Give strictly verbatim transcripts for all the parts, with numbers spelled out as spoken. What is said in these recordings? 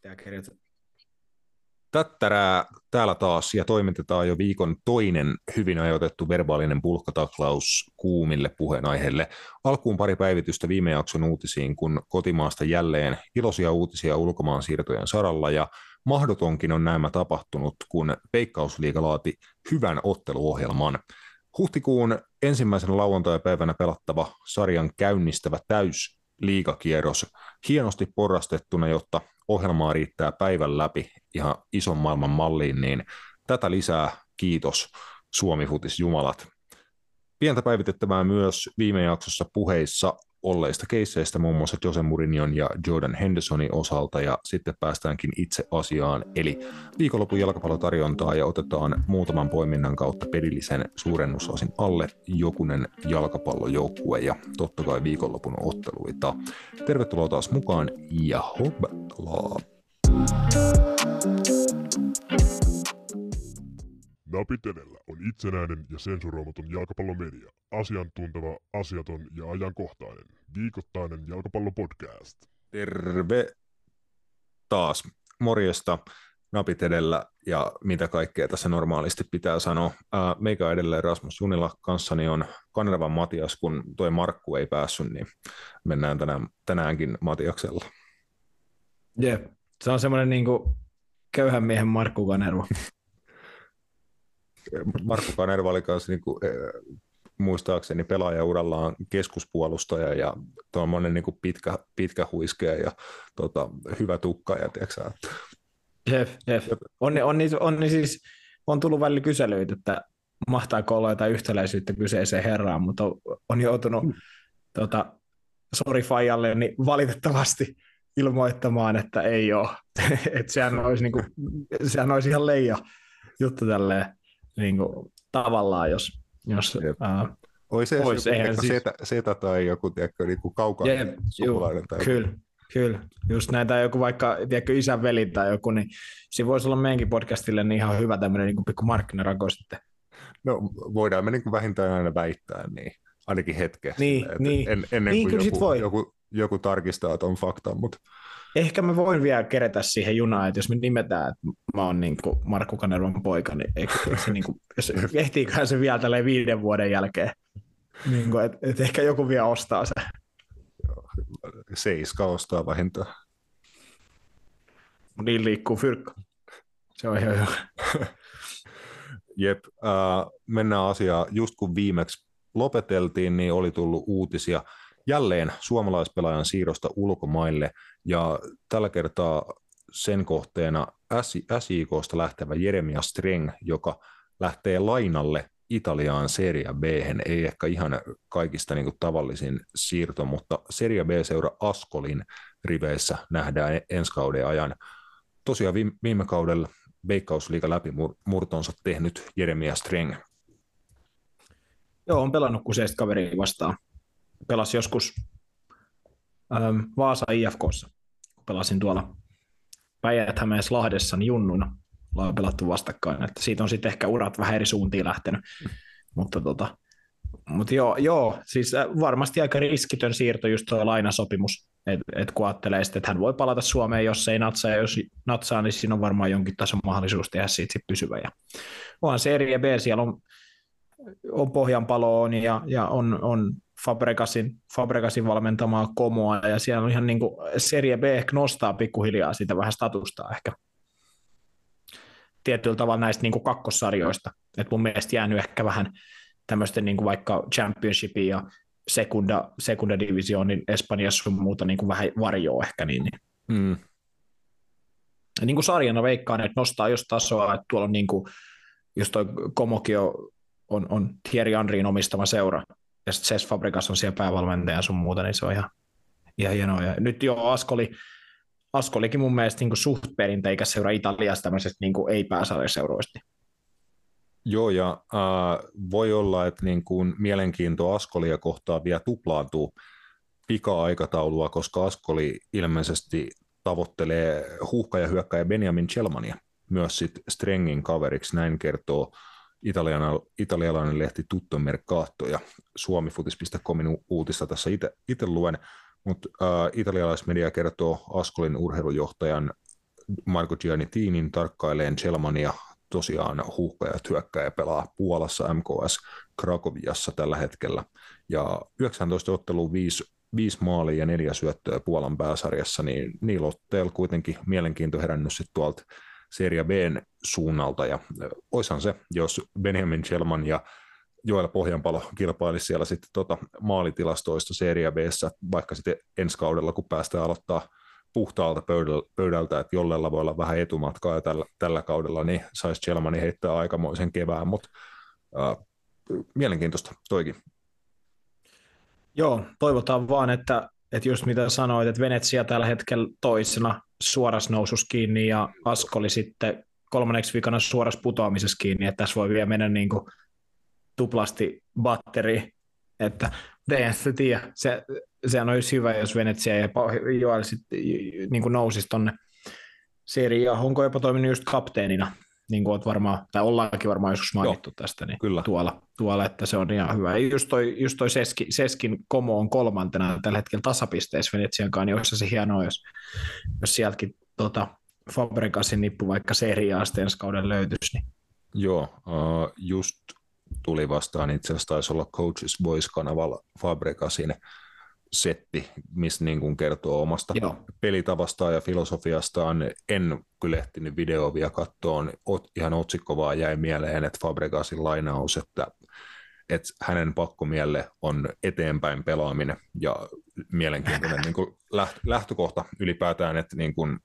Ja kirjoita. Tättärää täällä taas ja toimitetaan jo viikon toinen hyvin ajoitettu verbaalinen pulkkataklaus kuumille puheenaiheille. Alkuun pari päivitystä viime jakson uutisiin, kun kotimaasta jälleen iloisia uutisia ulkomaan siirtojen saralla ja mahdotonkin on näemmä tapahtunut, kun Veikkausliiga laati hyvän otteluohjelman. Huhtikuun ensimmäisenä lauantai-päivänä pelattava sarjan käynnistävä täysliigakierros hienosti porrastettuna, jotta ohjelmaa riittää päivän läpi ihan ison maailman malliin, niin tätä lisää kiitos Suomi-futis jumalat. Pientä päivitettävää myös viime jaksossa puheissa olleista keisseistä, muun muassa Jose Mourinhon ja Jordan Hendersonin osalta, ja sitten päästäänkin itse asiaan, eli viikonlopun jalkapallotarjontaa, ja otetaan muutaman poiminnan kautta pelillisen suurennuslasin alle jokunen jalkapallojoukkue, ja totta kai viikonlopun otteluita. Tervetuloa taas mukaan, ja hoppla! Napit edellä on itsenäinen ja sensuroimaton jalkapallomedia. Asiantunteva, asiaton ja ajankohtainen. Viikoittainen jalkapallopodcast. Terve taas. Morjesta. Napit edellä ja mitä kaikkea tässä normaalisti pitää sanoa. Ää, meikä edelleen Rasmus Junila, kanssani on Kanervan Matias, kun toi Markku ei päässyt, niin mennään tänään, tänäänkin Matiaksella. Jep, se on semmoinen niinku köyhän miehen Markku Kanerva. Markku Kanerva oli kanssa niinku, äh, muistaakseni pelaajaurallaan keskuspuolustaja ja tuommoinen niinku pitkä, pitkä huiskea ja tota, hyvä tukka. Ja, tiiäksä, jep, jep. On, on, on, on, siis, on tullut välillä kyselyitä, että mahtaako olla jotain yhtäläisyyttä kyseiseen herraan, mutta on, on joutunut mm. tota, sori Fajalle, niin valitettavasti ilmoittamaan, että ei ole. Että sehän olisi, niinku, sehän olisi ihan leija juttu tälleen. Niin kuin, tavallaan, jos, jos uh, Oi se, olisi joku siis... setä, setä tai joku tiedätkö, niin kuin kaukainen yep, sukulainen. Tai kyllä, kyllä. Just näitä joku vaikka tiedätkö, isän veli tai joku, niin siinä voisi olla meidänkin podcastille niin ihan hyvä tämmöinen niin kuin pikku markkinarako sitten. No voidaan me niin kuin vähintään aina väittää, niin ainakin hetkessä. Niin, niin. En, ennen niin, kuin joku, joku, joku tarkistaa tuon faktan, mutta... Ehkä mä voin vielä kerätä siihen junaan, että jos me nimetään, että mä oon niin kuin Markku Kanervan poika, niin eikö se, niin kuin, jos ehtiiköhän se vielä tälleen viiden vuoden jälkeen, niin kuin, että, että ehkä joku vielä ostaa se. Seiska ostaa vähintään. Niin liikkuu fyrkka. Se on ihan hyvä. Jep, äh, mennään asiaan. Just kun viimeksi lopeteltiin, niin oli tullut uutisia jälleen suomalaispelaajan siirrosta ulkomaille, ja tällä kertaa sen kohteena S I K:sta lähtevä Jeremia Streng, joka lähtee lainalle Italiaan Serie B:hen, ei ehkä ihan kaikista niin kuin tavallisin siirto, mutta Serie B-seura Ascolin riveissä nähdään ensi kauden ajan. Tosiaan viime kaudella Veikkausliiga läpimurtonsa tehnyt Jeremia Streng. Joo, on pelannut kuseista kaveria vastaan. Pelasi joskus ähm, Vaasa I F K:ssa, kun pelasin tuolla Päijät-Hämeessä Lahdessa niin junnuna. Ollaan pelattu vastakkain, että siitä on sitten ehkä urat vähän eri suuntiin lähtenyt. Mm. Mutta tota, mut joo, joo, siis varmasti aika riskitön siirto just tuo lainasopimus, että et kun ajattelee sitten, että hän voi palata Suomeen, jos ei natsaa, ja jos natsaa, niin siinä on varmaan jonkin tason mahdollisuus tehdä siitä sit pysyvä. Ja onhan Serie B, siellä on, on Pohjanpaloon ja, ja on, on Fabregasin, Fabregasin valmentamaa Komoa, ja siellä on ihan niin kuin Serie B ehkä nostaa pikkuhiljaa sitä vähän statusta ehkä tietyllä tavalla näistä niin kuin kakkossarjoista. Et mun mielestä jäänyt ehkä vähän tämmöisten niin kuin vaikka Championshipin ja Sekunda, Sekunda Divisionin Espanjassa on muuta niin kuin vähän varjoa ehkä. Niin, niin. Mm. niin kuin sarjana veikkaan, että nostaa jos tasoa, että tuolla on niin kuin, jos toi Komokin on, on Thierry Henryn omistama seura, ja sitten Cesc Fabregas on siellä päävalmentaja sun muuta, niin se on ihan, ihan hienoa. Ja nyt jo Ascoli, Ascolikin mun mielestä niin kuin suht perinteikäs seura Italiassa tämmöisestä niin kuin ei-pääsarjaseuroista. Joo, ja äh, voi olla, että niin kuin mielenkiinto Ascolia kohtaan vielä tuplaantuu pika-aikataulua, koska Ascoli ilmeisesti tavoittelee huuhka- ja hyökkäjä Benjamin Celmania myös sit Strengin kaveriksi, näin kertoo italialainen lehti Tutto Mercato, ja suomifutis piste comin uutista tässä itse luen, mutta äh, italialaismedia kertoo Ascolin urheilujohtajan Marco Giannitinin tarkkaileen Chelmania, tosiaan huuhkajat hyökkääjä pelaa Puolassa M K S Krakowiassa tällä hetkellä. Ja yhdeksäntoista ottelua viisi, viisi maalia ja neljä syöttöä Puolan pääsarjassa, niin niillä otteilla kuitenkin mielenkiinto herännyt sitten tuolta Serie B:n suunnalta. Ja oishan se, jos Benjamin Chelman ja Joel Pohjanpalo kilpailisi siellä sitten tota maalitilastoista Serie B:ssä, vaikka sitten ensi kaudella, kun päästään aloittaa puhtaalta pöydältä, että jollella voi olla vähän etumatkaa ja tällä, tällä kaudella, niin saisi Chelmani heittää aikamoisen kevään, mutta äh, mielenkiintoista toikin. Joo, toivotaan vaan, että, että just mitä sanoit, että Venetsia tällä hetkellä toisena suorassa nousussa kiinni ja Askoli sitten kolmanneksi vikana suorassa putoamisessa kiinni, että tässä voi vielä mennä niin kuin tuplasti batteriin, että en tiedä, se, sehän olisi hyvä, jos Venetsia ja Joel sitten niin kuin nousisi tuonne Serie A. Onko jopa toiminut just kapteenina, niin kuin olet varmaan, tai ollaankin varmaan joskus mainittu Joo, tästä, niin kyllä. Tuolla, tuolla, että se on ihan hyvä. Just toi, just toi Seski, Seskin Komo on kolmantena tällä hetkellä tasapisteessä Venetsiankaan, niin olisi se hienoa, jos, jos sieltäkin tota, Fabregasin nippu vaikka Serie A ensi kauden löytyisi. Niin. Joo, uh, just tuli vastaan, itse asiassa taisi olla Coaches Voice-kanavalla Fabregasin setti, missä niin kuin kertoo omasta Joo. pelitavastaan ja filosofiastaan. En kyllä ehtinyt videoa vielä katsoa, ihan otsikko vaan jäi mieleen, että Fabregasin lainaus, että, että hänen pakkomielle on eteenpäin pelaaminen ja mielenkiintoinen niin kuin lähtökohta ylipäätään, että niin kuin,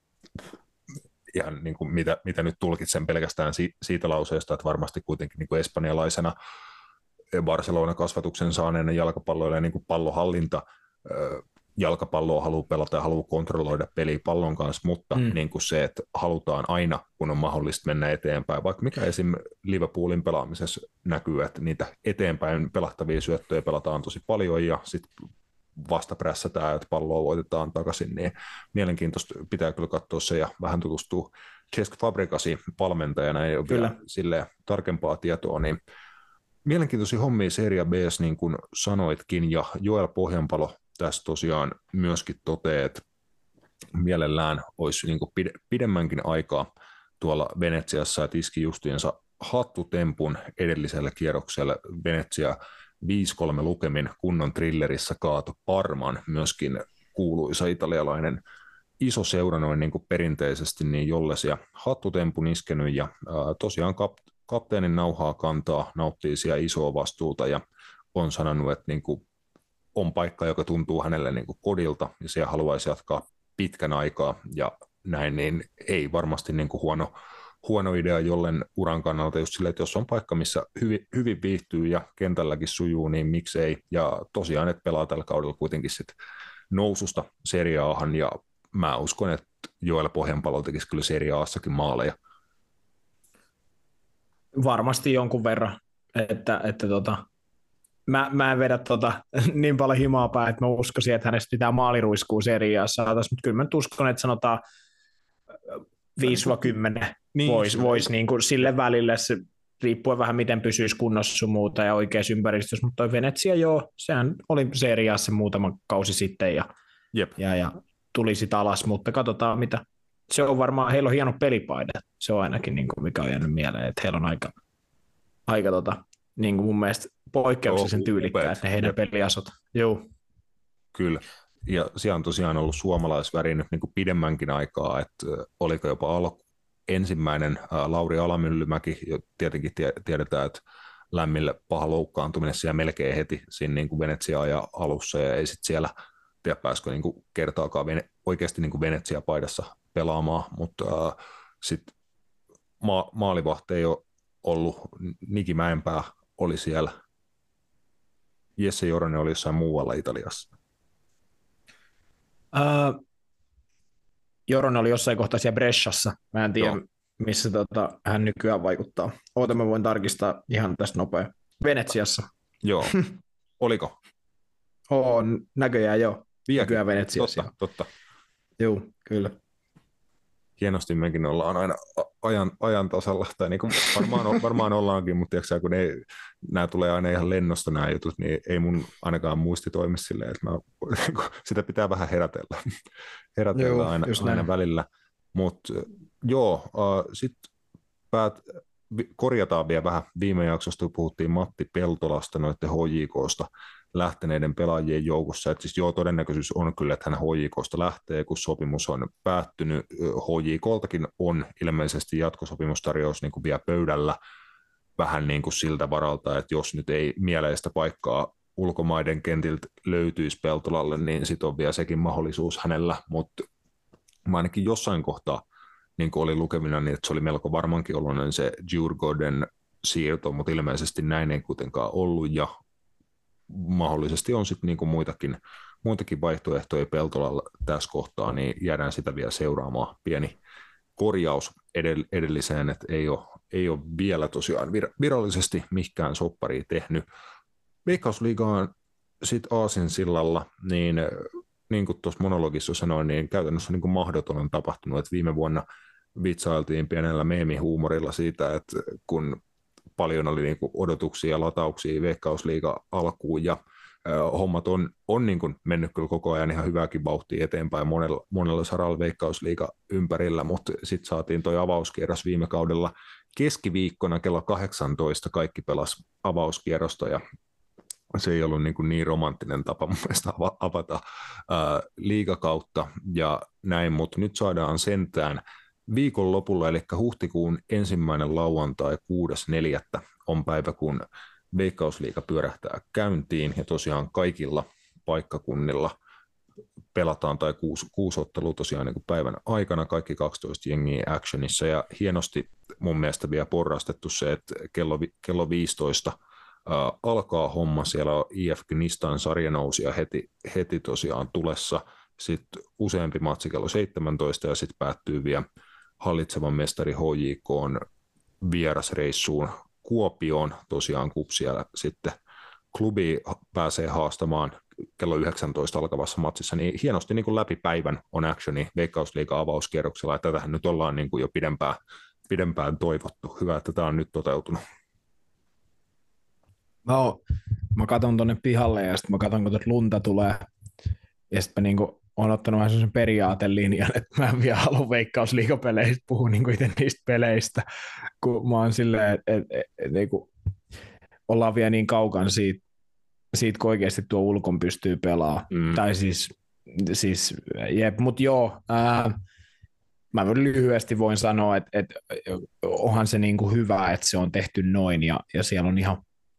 ihan niin kuin mitä, mitä nyt tulkitsen pelkästään siitä lauseesta, että varmasti kuitenkin niin kuin espanjalaisena Barcelona-kasvatuksen saaneena jalkapalloilla niin kuin pallohallinta jalkapalloa haluaa pelata ja haluaa kontrolloida peliä pallon kanssa, mutta mm. niin kuin se, että halutaan aina, kun on mahdollista mennä eteenpäin, vaikka mikä esim. Liverpoolin pelaamisessa näkyy, että niitä eteenpäin pelattavia syöttöjä pelataan tosi paljon ja sitten vasta prässätään, että palloa voitetaan takaisin, niin mielenkiintoista pitää kyllä katsoa se ja vähän tutustua Cesc Fabregasiin valmentajana, ei ole kyllä. vielä silleen tarkempaa tietoa, niin mielenkiintoisia hommia Serie B:ssä, niin kuin sanoitkin, ja Joel Pohjanpalo tässä tosiaan myöskin toteaa, että mielellään olisi niin kuin pidemmänkin aikaa tuolla Venetsiassa, että iski justiinsa hattutempun edellisellä kierroksella Venetsia viisi kolme lukemin kunnon thrillerissä kaato Parman, myöskin kuuluisa italialainen iso seura noin niin kuin perinteisesti, niin jollesia hattutempun iskenyt ja ää, tosiaan kap- kapteenin nauhaa kantaa, nauttii siellä isoa vastuuta ja on sanonut, että niin kuin on paikka, joka tuntuu hänelle niin kuin kodilta ja siellä haluaisi jatkaa pitkän aikaa ja näin, niin ei varmasti niin kuin huono, huono idea jollen uran kannalta just silleen, että jos on paikka, missä hyvin, hyvin viihtyy ja kentälläkin sujuu, niin miksei. Ja tosiaan, että pelaa tällä kaudella kuitenkin sit noususta Serie A:han ja mä uskon, että Joel Pohjanpalo tekisi kyllä Serie A:ssakin maaleja. Varmasti jonkun verran, että, että tota, mä, mä en vedä tota, niin paljon himaa päin, että mä uskoisin, että hänestä pitää maaliruiskua Serie A:ssa saataisiin, mutta kyllä mä nyt uskon, että sanotaan viisi kymmenen niin, voisi vois niin kuin sille välille, se riippuen vähän miten pysyisi kunnossa sun muuta ja oikeassa ympäristössä, mutta toi Venetsia joo, sehän oli Serie A:ssa muutama kausi sitten ja, ja, ja tuli sitä alas, mutta katsotaan mitä. Se on varmaan, heillä on hieno pelipaide, se on ainakin niin kuin mikä on jäänyt mieleen, että heillä on aika, aika tota, niin kuin mun mielestä poikkeuksellisen tyylikkäät ne heidän peliasot. Joo. Kyllä. Ja siellä on tosiaan ollut suomalaisväri nyt niin kuin pidemmänkin aikaa, että oliko jopa alku ensimmäinen ää, Lauri Alamyllymäki, jo tietenkin tie, tiedetään, että lämmille paha loukkaantuminen siellä melkein heti siinä niin kuin Venetsia ja alussa, ja ei sitten siellä tiedä pääsikö niin kuin kertaakaan vene, oikeasti niin kuin Venetsia paidassa pelaamaan, mutta sitten ma, maalivahti ei ole ollut, Niki Mäenpää oli siellä, Jesse Joronen oli jossain muualla Italiassa. Uh, Joronen oli jossain kohtaa siellä Bresciassa. Mä en tiedä, Joo. missä tota, hän nykyään vaikuttaa. Oota, mä voin tarkistaa ihan tästä nopea. Venetsiassa. Joo. Oliko? On näköjään joo. Vieläkin? Nykyään Venetsiassa. Totta, totta. Joo, kyllä. Hienosti mekin ollaan aina ajan, ajan tasalla, tai niin kuin varmaan, varmaan ollaankin, mutta tiiäksä, kun ne, nämä tulee aina ihan lennosta nämä jutut, niin ei mun ainakaan muisti toimi silleen, että mä, sitä pitää vähän herätellä, herätellä Joo, aina, aina välillä. Mutta joo, uh, sitten päät, korjataan vielä vähän. Viime jaksosta puhuttiin Matti Peltolasta noiden H J K:sta lähteneiden pelaajien joukossa. Et siis joo, todennäköisyys on kyllä, että hän H J K:sta lähtee, kun sopimus on päättynyt. H J K:ltakin on ilmeisesti jatkosopimustarjous niin kuin vielä pöydällä vähän niin kuin siltä varalta, että jos nyt ei mieleistä paikkaa ulkomaiden kentiltä löytyisi Peltolalle, niin sitten on vielä sekin mahdollisuus hänellä, mutta mä ainakin jossain kohtaa niin kuin oli lukemina, niin että se oli melko varmankin ollut se Djurgården siirto, mutta ilmeisesti näin ei kuitenkaan ollut, ja mahdollisesti on sitten niin kuin muitakin, muitakin vaihtoehtoja Peltolalla tässä kohtaa, niin jäädään sitä vielä seuraamaan. Pieni korjaus edelliseen, että ei ole, ei ole vielä tosiaan vir- virallisesti mikään sopparia tehnyt. Veikkausliigaan sitten Aasinsillalla, niin niin kuin tuossa monologissa sanoin, niin käytännössä niin kuin mahdoton on tapahtunut, että viime vuonna vitsailtiin pienellä meemihuumorilla siitä, että kun paljon oli niin kuin odotuksia ja latauksia Veikkausliiga alkuun, ja ö, hommat on, on niin kuin mennyt kyllä koko ajan ihan hyvääkin vauhtia eteenpäin monella, monella saralla Veikkausliiga ympärillä, mutta sitten saatiin toi avauskierros viime kaudella keskiviikkona kello kahdeksantoista, kaikki pelas avauskierrosta, ja se ei ollut niin, kuin niin romanttinen tapa mun mielestä avata ää, liigakautta ja näin, mutta nyt saadaan sentään viikon lopulla, eli huhtikuun ensimmäinen lauantai kuudes neljättä on päivä, kun Veikkausliiga pyörähtää käyntiin, ja tosiaan kaikilla paikkakunnilla pelataan tai kuusi, kuusi ottelua tosiaan niin kuin päivän aikana, kaikki kaksitoista jengiä actionissa, ja hienosti mun mielestä vielä porrastettu se, että kello, kello viisitoista Uh, alkaa homma, siellä on I F Gnistan sarjanousia heti, heti tosiaan tulessa, sitten useampi matsi kello seitsemäntoista, ja sitten päättyy vielä hallitsevan mestari H J K:n vierasreissuun Kuopioon, tosiaan KuPS siellä sitten klubi pääsee haastamaan kello yhdeksäntoista alkavassa matsissa, niin hienosti niin kuin läpi päivän on actioni Veikkausliigan avauskierroksella, ja tätähän nyt ollaan niin kuin jo pidempään, pidempään toivottu. Hyvä, että tämä on nyt toteutunut. No, mä katson tuonne pihalle ja sitten mä katson, kun tuota lunta tulee. Ja sitten mä niinku oon ottanut vähän sellaisen periaatelinjan, että mä en vielä halua Veikkausliigapeleistä puhua niinku itse niistä peleistä, kun mä oon silleen, että et, et, et, niinku, ollaan vielä niin kaukana siitä, siitä kun oikeasti tuo ulkon pystyy pelaamaan. Mm. Tai siis, siis jep, mut joo, ää, mä lyhyesti voin sanoa, että, että onhan se niinku hyvä, että se on tehty noin, ja, ja siellä on ihan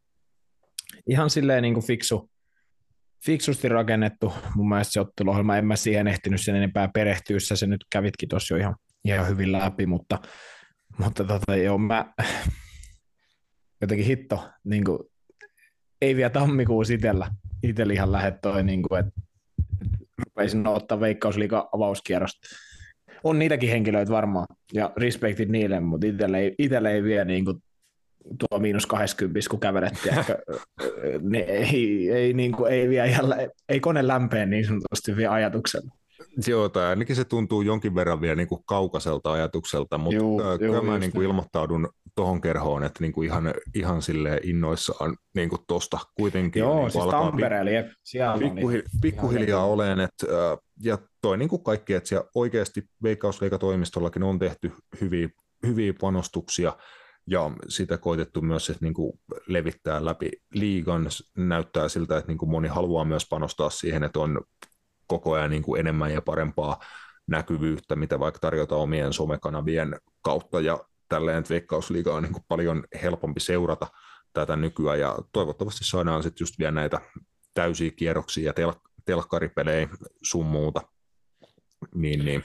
Ihan silleen niin kuin fiksu, fiksusti rakennettu mun mielestä se otteluohjelma. En mä siihen ehtinyt sen enempää perehtyä, se nyt kävitkin tuossa jo ihan, ihan hyvin läpi, mutta, mutta tota, joo, mä jotenkin hitto, niin kuin, ei vielä tammikuussa itsellä, itsellä ihan lähde toi, niin kuin, että rupeisin ottaa Veikkausliigan avauskierrosta. On niitäkin henkilöitä varmaan, ja respektit niille, mutta itsellä ei, itsellä ei vielä niin kuin, tuo miinus kaksikymmentä, kun kävelettiin, niin ei, ei, niin kuin, ei, vielä ihan, ei kone lämpeen niin sanotusti vielä ajatuksella. Joo, tai ainakin se tuntuu jonkin verran vielä niin kuin kaukaiselta ajatukselta, mutta juu, äh, kyllä mä niin kuin ilmoittaudun tuohon kerhoon, että niin kuin ihan, ihan silleen innoissaan niin kuin tosta kuitenkin. Joo, niin siis Tampereella, jep, siellä pikkuhi, pikkuhiljaa olen, että, äh, ja toi niin kuin kaikki, että siellä oikeasti Veikkausliigatoimistollakin on tehty hyviä, hyviä panostuksia, ja sitä koitettu myös, että niin kuin levittää läpi liigan. Näyttää siltä, että niin kuin moni haluaa myös panostaa siihen, että on koko ajan niin kuin enemmän ja parempaa näkyvyyttä, mitä vaikka tarjotaan omien somekanavien kautta. Ja tälleen, että Veikkausliiga on niin kuin paljon helpompi seurata tätä nykyään. Ja toivottavasti saadaan sitten just vielä näitä täysiä kierroksia ja tel- telkkaripelejä sun muuta. Niin, niin.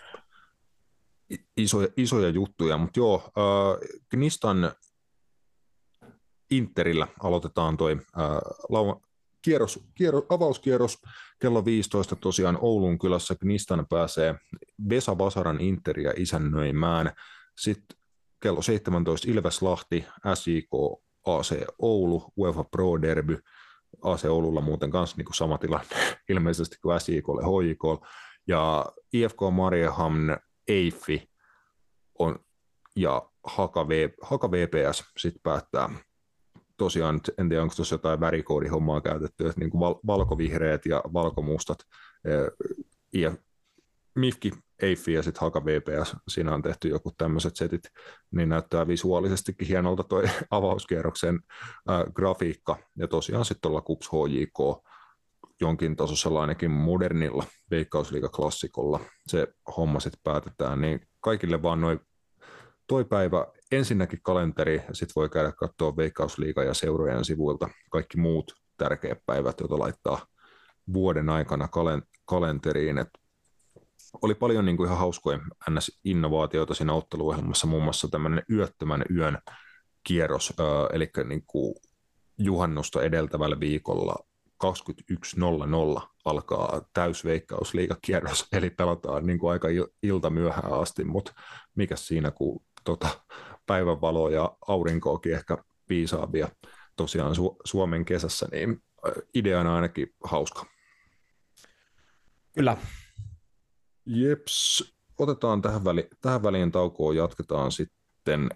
Isoja, isoja juttuja, mutta joo, äh, Gnistan Interillä aloitetaan toi äh, lau- kierros, kierros, avauskierros kello viisitoista tosiaan Oulun kylässä. Gnistan pääsee Vesa Vasaran Interia isännöimään. Sitten kello seitsemäntoista Ilves Lahti, S J K A C Oulu, UEFA Pro Derby. A C Oululla muuten kanssa niin kuin sama tilanne ilmeisesti kuin S J K:lle, H J K:lle. Ja I F K Mariehamn Eifi on, ja Haka, v, Haka V P S sitten päättää. Tosiaan, en tiedä, onko tuossa jotain värikoodihommaa käytetty, että niin kuin val, valkovihreät ja valkomustat. I F, Mifki Eiffi ja sitten Haka V P S, siinä on tehty joku tämmöiset setit, niin näyttää visuaalisestikin hienolta toi avauskierroksen äh, grafiikka, ja tosiaan sitten tuolla Kups H J K jonkin tasoisella ainakin modernilla Veikkausliiga-klassikolla se homma sitten päätetään, niin kaikille vaan noin toi päivä ensinnäkin kalenteri, ja sitten voi käydä katsoa Veikkausliiga ja seurojen sivuilta kaikki muut tärkeät päivät, joita laittaa vuoden aikana kalen- kalenteriin. Et oli paljon niin kuin ihan hauskoja N S-innovaatioita siinä otteluohjelmassa, muun muassa tämmöinen yöttömän yön kierros, äh, eli niin kuin juhannusta edeltävällä viikolla kaksikymmentäyksi nolla nolla alkaa täysveikkausliigakierros, eli pelataan niin kuin aika ilta myöhään asti, mutta mikä siinä, kun tota, päivänvalo ja aurinkoakin ehkä piisaavia tosiaan Su- Suomen kesässä, niin ideana ainakin hauska. Kyllä. Jeps, otetaan tähän, väli, tähän väliin taukoon, jatketaan sitten,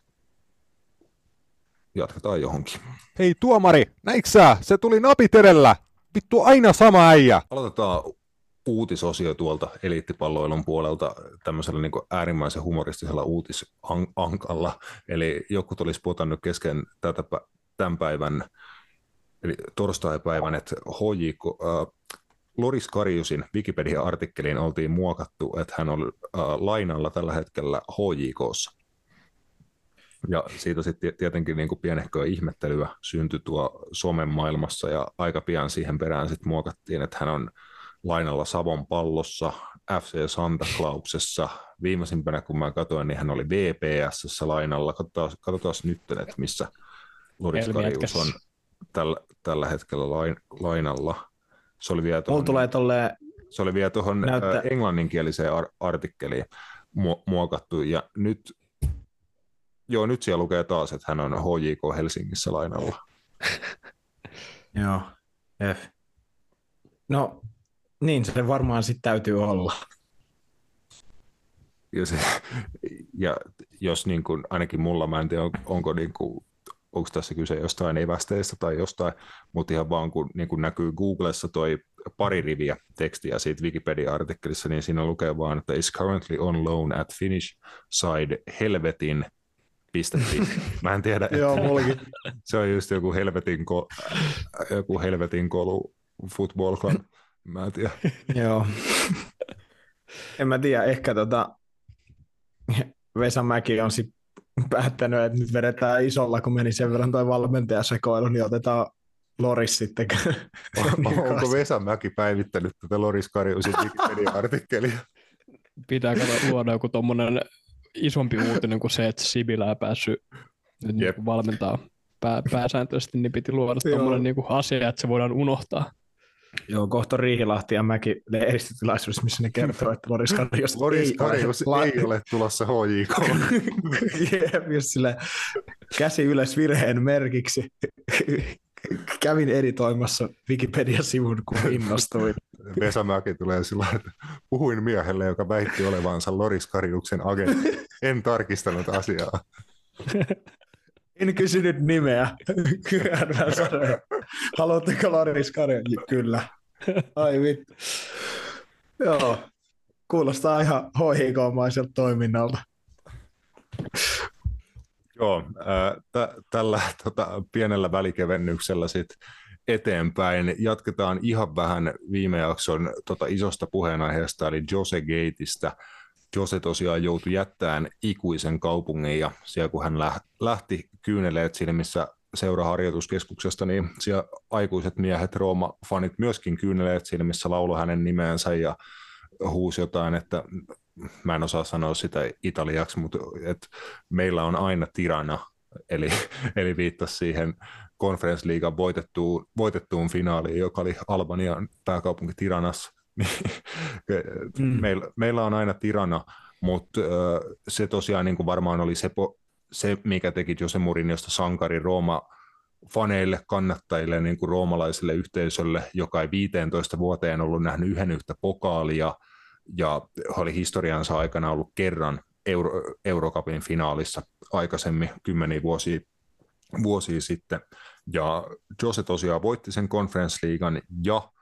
jatketaan johonkin. Hei tuomari, näitkö sä? Se tuli napit edellä. Vittu aina sama äijä. Aloitetaan uutisosio tuolta eliittipalloilun puolelta tämmöisellä niin kuin äärimmäisen humoristisella uutisankalla. Eli joku olisi potannut kesken tätä, tämän päivän, eli torstaipäivän, että H J K, äh, Loris Kariusin Wikipedia-artikkeliin oltiin muokattu, että hän on äh, lainalla tällä hetkellä H J K:ssa. Ja siitä sitten tietenkin niin kuin pienehköä ihmettelyä syntyi tuo somen maailmassa, ja aika pian siihen perään sitten muokattiin, että hän on lainalla Savon Pallossa, F C Santa Clausessa. Viimeisimpänä, kun mä katsoin, niin hän oli V P S:ssä lainalla. Katsotaan, katsotaan nyt, että missä Loris Karius on tällä, tällä hetkellä lain, lainalla. Se oli vielä tuohon, tulee tolle... se oli vielä tuohon näyttä... englanninkieliseen ar- artikkeliin muokattu, ja nyt Joo, nyt siellä lukee taas, että hän on H J K Helsingissä lainalla. Joo, F. No, niin se varmaan sitten täytyy olla. Ja, se, ja jos niin kuin, ainakin mulla, mä en tiedä, onko, niin kuin, onko tässä kyse jostain evästeistä tai jostain, mutta ihan vaan kun niin kuin näkyy Googlessa toi pari riviä tekstiä siitä Wikipedia-artikkelissa, niin siinä lukee vaan, että is currently on loan at Finnish side helvetin pistettiin. Mä en tiedä, että Joo, se on just joku helvetin, ko- joku helvetin kolu football club. Mä en tiedä. Joo. En mä tiedä, ehkä tota Vesa Mäki on sit päättänyt, että nyt vedetään isolla, kun meni sen verran toi valmentajasekoilu, niin otetaan Loris sitten. Onko Vesa Mäki päivittänyt tätä Loris Kariusin Wikipedia-artikkelia? Pitää katsoa luoda joku tommonen isompi uutinen kuin se, että Sibilä ei päässyt nyt niin valmentaa pää, pääsääntöisesti, niin piti luoda tommonen niin kuin asia, että se voidaan unohtaa. Joo, kohta Riihilahti ja Mäki lehdistötilaisuudessa, missä ne kertoo, että Loris Karius, Loris ei, Karius ole, ei ole tulossa H J K. Jep, just silleen, käsi ylös virheen merkiksi. Kävin editoimassa Wikipedia-sivun, kun innostuin. Vesa Mäki tulee sillä, että puhuin miehelle, joka väitti olevansa Loris Kariuksen agentti. En tarkistanut asiaa. En kysynyt nimeä. Mä sanoin, haluatteko Loris Karius? Kyllä. Ai vittu. Joo, kuulostaa ihan H J K-maiselta toiminnalta. Joo, äh, t- tällä tota, pienellä välikevennyksellä sitten eteenpäin. Jatketaan ihan vähän viime jakson tota, isosta puheenaiheesta, eli Jose Gateista. Jose tosiaan joutui jättämään ikuisen kaupungin, ja siellä kun hän lähti kyyneleet silmissä seuraharjoituskeskuksesta, niin siellä aikuiset miehet, Rooma-fanit myöskin kyyneleet silmissä lauloi hänen nimeensä ja huusi jotain, että mä en osaa sanoa sitä italiaksi, mutta että meillä on aina tirana, eli, eli viittasi siihen Conference Leaguean voitettuun, voitettuun finaaliin, joka oli Albanian pääkaupunki Tiranassa. mm. meillä, meillä on aina tirana, mutta se tosiaan niin kuin varmaan oli se, se, mikä teki Jose Mourinhosta sankari Rooma-faneille, kannattajille, niin kuin roomalaiselle yhteisölle, joka ei viiteentoista vuoteen ollut nähnyt yhden yhtä pokaalia, ja oli historiansa aikana ollut kerran Euro, Eurocupin finaalissa aikaisemmin, kymmeniä vuosia, vuosia sitten. Ja Jose tosiaan voitti sen Conference Leaguean ja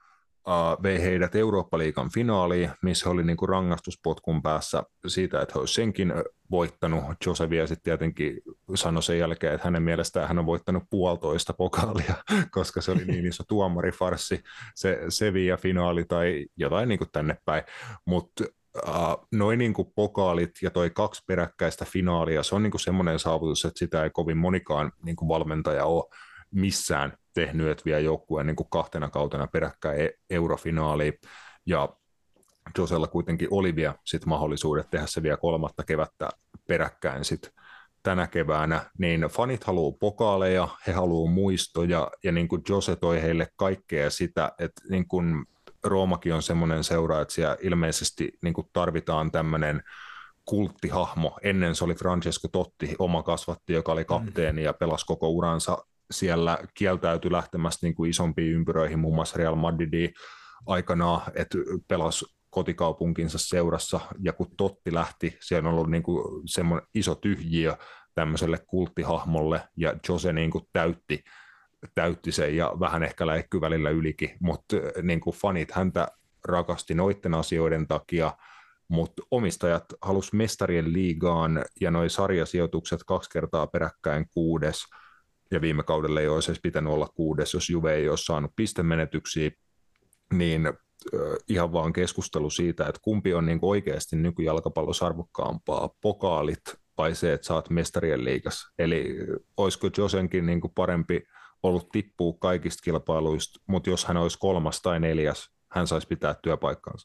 uh, vei heidät Eurooppa-liigan finaaliin, missä oli niin kuin rangaistuspotkun päässä siitä, että he olisivat senkin voittanut. Jose vielä sitten tietenkin sanoi sen jälkeen, että hänen mielestään hän on voittanut puolitoista pokaalia, koska se oli niin iso tuomarifarssi, se Sevilla-finaali tai jotain niin kuin tänne päin. Mutta uh, noin niin kuin pokaalit ja toi kaksi peräkkäistä finaalia, se on niin kuin semmoinen saavutus, että sitä ei kovin monikaan niin kuin valmentaja ole missään tehnyt, että vie joukkueen niin kuin kahtena kautena peräkkäin eurofinaaliin, ja Josella kuitenkin oli vielä sit mahdollisuudet tehdä se vielä kolmatta kevättä peräkkäin sit tänä keväänä, niin fanit haluaa pokaaleja, he haluaa muistoja, ja niin kuin Jose toi heille kaikkea sitä, että niin kuin Roomakin on semmoinen seura, että siellä ilmeisesti niin kuin tarvitaan tämmöinen kulttihahmo. Ennen se oli Francesco Totti, oma kasvatti, joka oli kapteeni ja pelasi koko uransa siellä, kieltäytyi lähtemästä niin kuin isompiin ympyröihin, muun muassa Real Madridiin aikanaan, että pelasi kotikaupunkinsa seurassa, ja kun Totti lähti, siellä on ollut niin kuin semmoinen iso tyhjiö tämmöiselle kulttihahmolle, ja Jose niin kuin täytti, täytti sen, ja vähän ehkä läikky välillä ylikin, mutta niin kuin fanit häntä rakasti noiden asioiden takia, mutta omistajat halusi mestarien liigaan, ja noi sarjasijoitukset kaksi kertaa peräkkäin kuudes, ja viime kaudella ei olisi pitänyt olla kuudes, jos Juve ei olisi saanut pistemenetyksiä, niin äh, ihan vaan keskustelu siitä, että kumpi on niin kuin oikeasti nykyjalkapallossa arvokkaampaa, pokaalit vai se, että saat mestarien liigassa. Eli olisiko Josenkin niin kuin parempi ollut tippua kaikista kilpailuista, mutta jos hän olisi kolmas tai neljäs, hän saisi pitää työpaikkansa.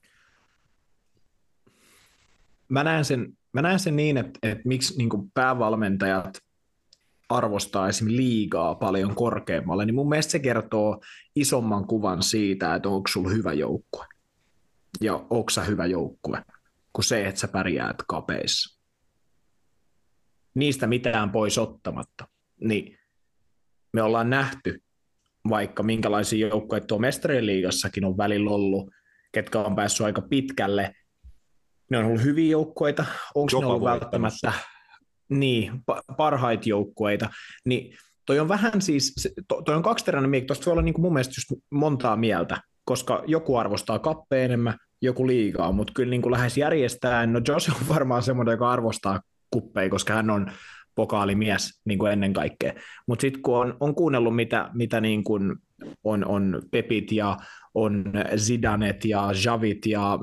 Mä näen sen, mä näen sen niin, että, että miksi niin kuin päävalmentajat arvostaa esimerkiksi liigaa paljon korkeammalle, niin mun mielestä se kertoo isomman kuvan siitä, että onko sulla hyvä joukkue ja onko sä hyvä joukkue, kuin se, että sä pärjäät kapeissa. Niistä mitään pois ottamatta. Niin me ollaan nähty, vaikka minkälaisia joukkueita tuo mestarien liigassakin on välillä ollut, ketkä on päässyt aika pitkälle. Ne on ollut hyviä joukkueita, onko ne ollut välttämättä niin, parhaita joukkueita, niin toi on vähän siis, toi on kaksiteräinen miekka, tuosta voi olla niin kuin mun mielestä just montaa mieltä, koska joku arvostaa kappea enemmän, joku liigaa, mutta kyllä niin kuin lähes järjestään, no Jose on varmaan semmoinen, joka arvostaa kuppeja, koska hän on pokaalimies niin kuin ennen kaikkea, mutta sitten kun on, on kuunnellut, mitä, mitä niin kuin on, on Pepit ja on Zidanet ja Javit ja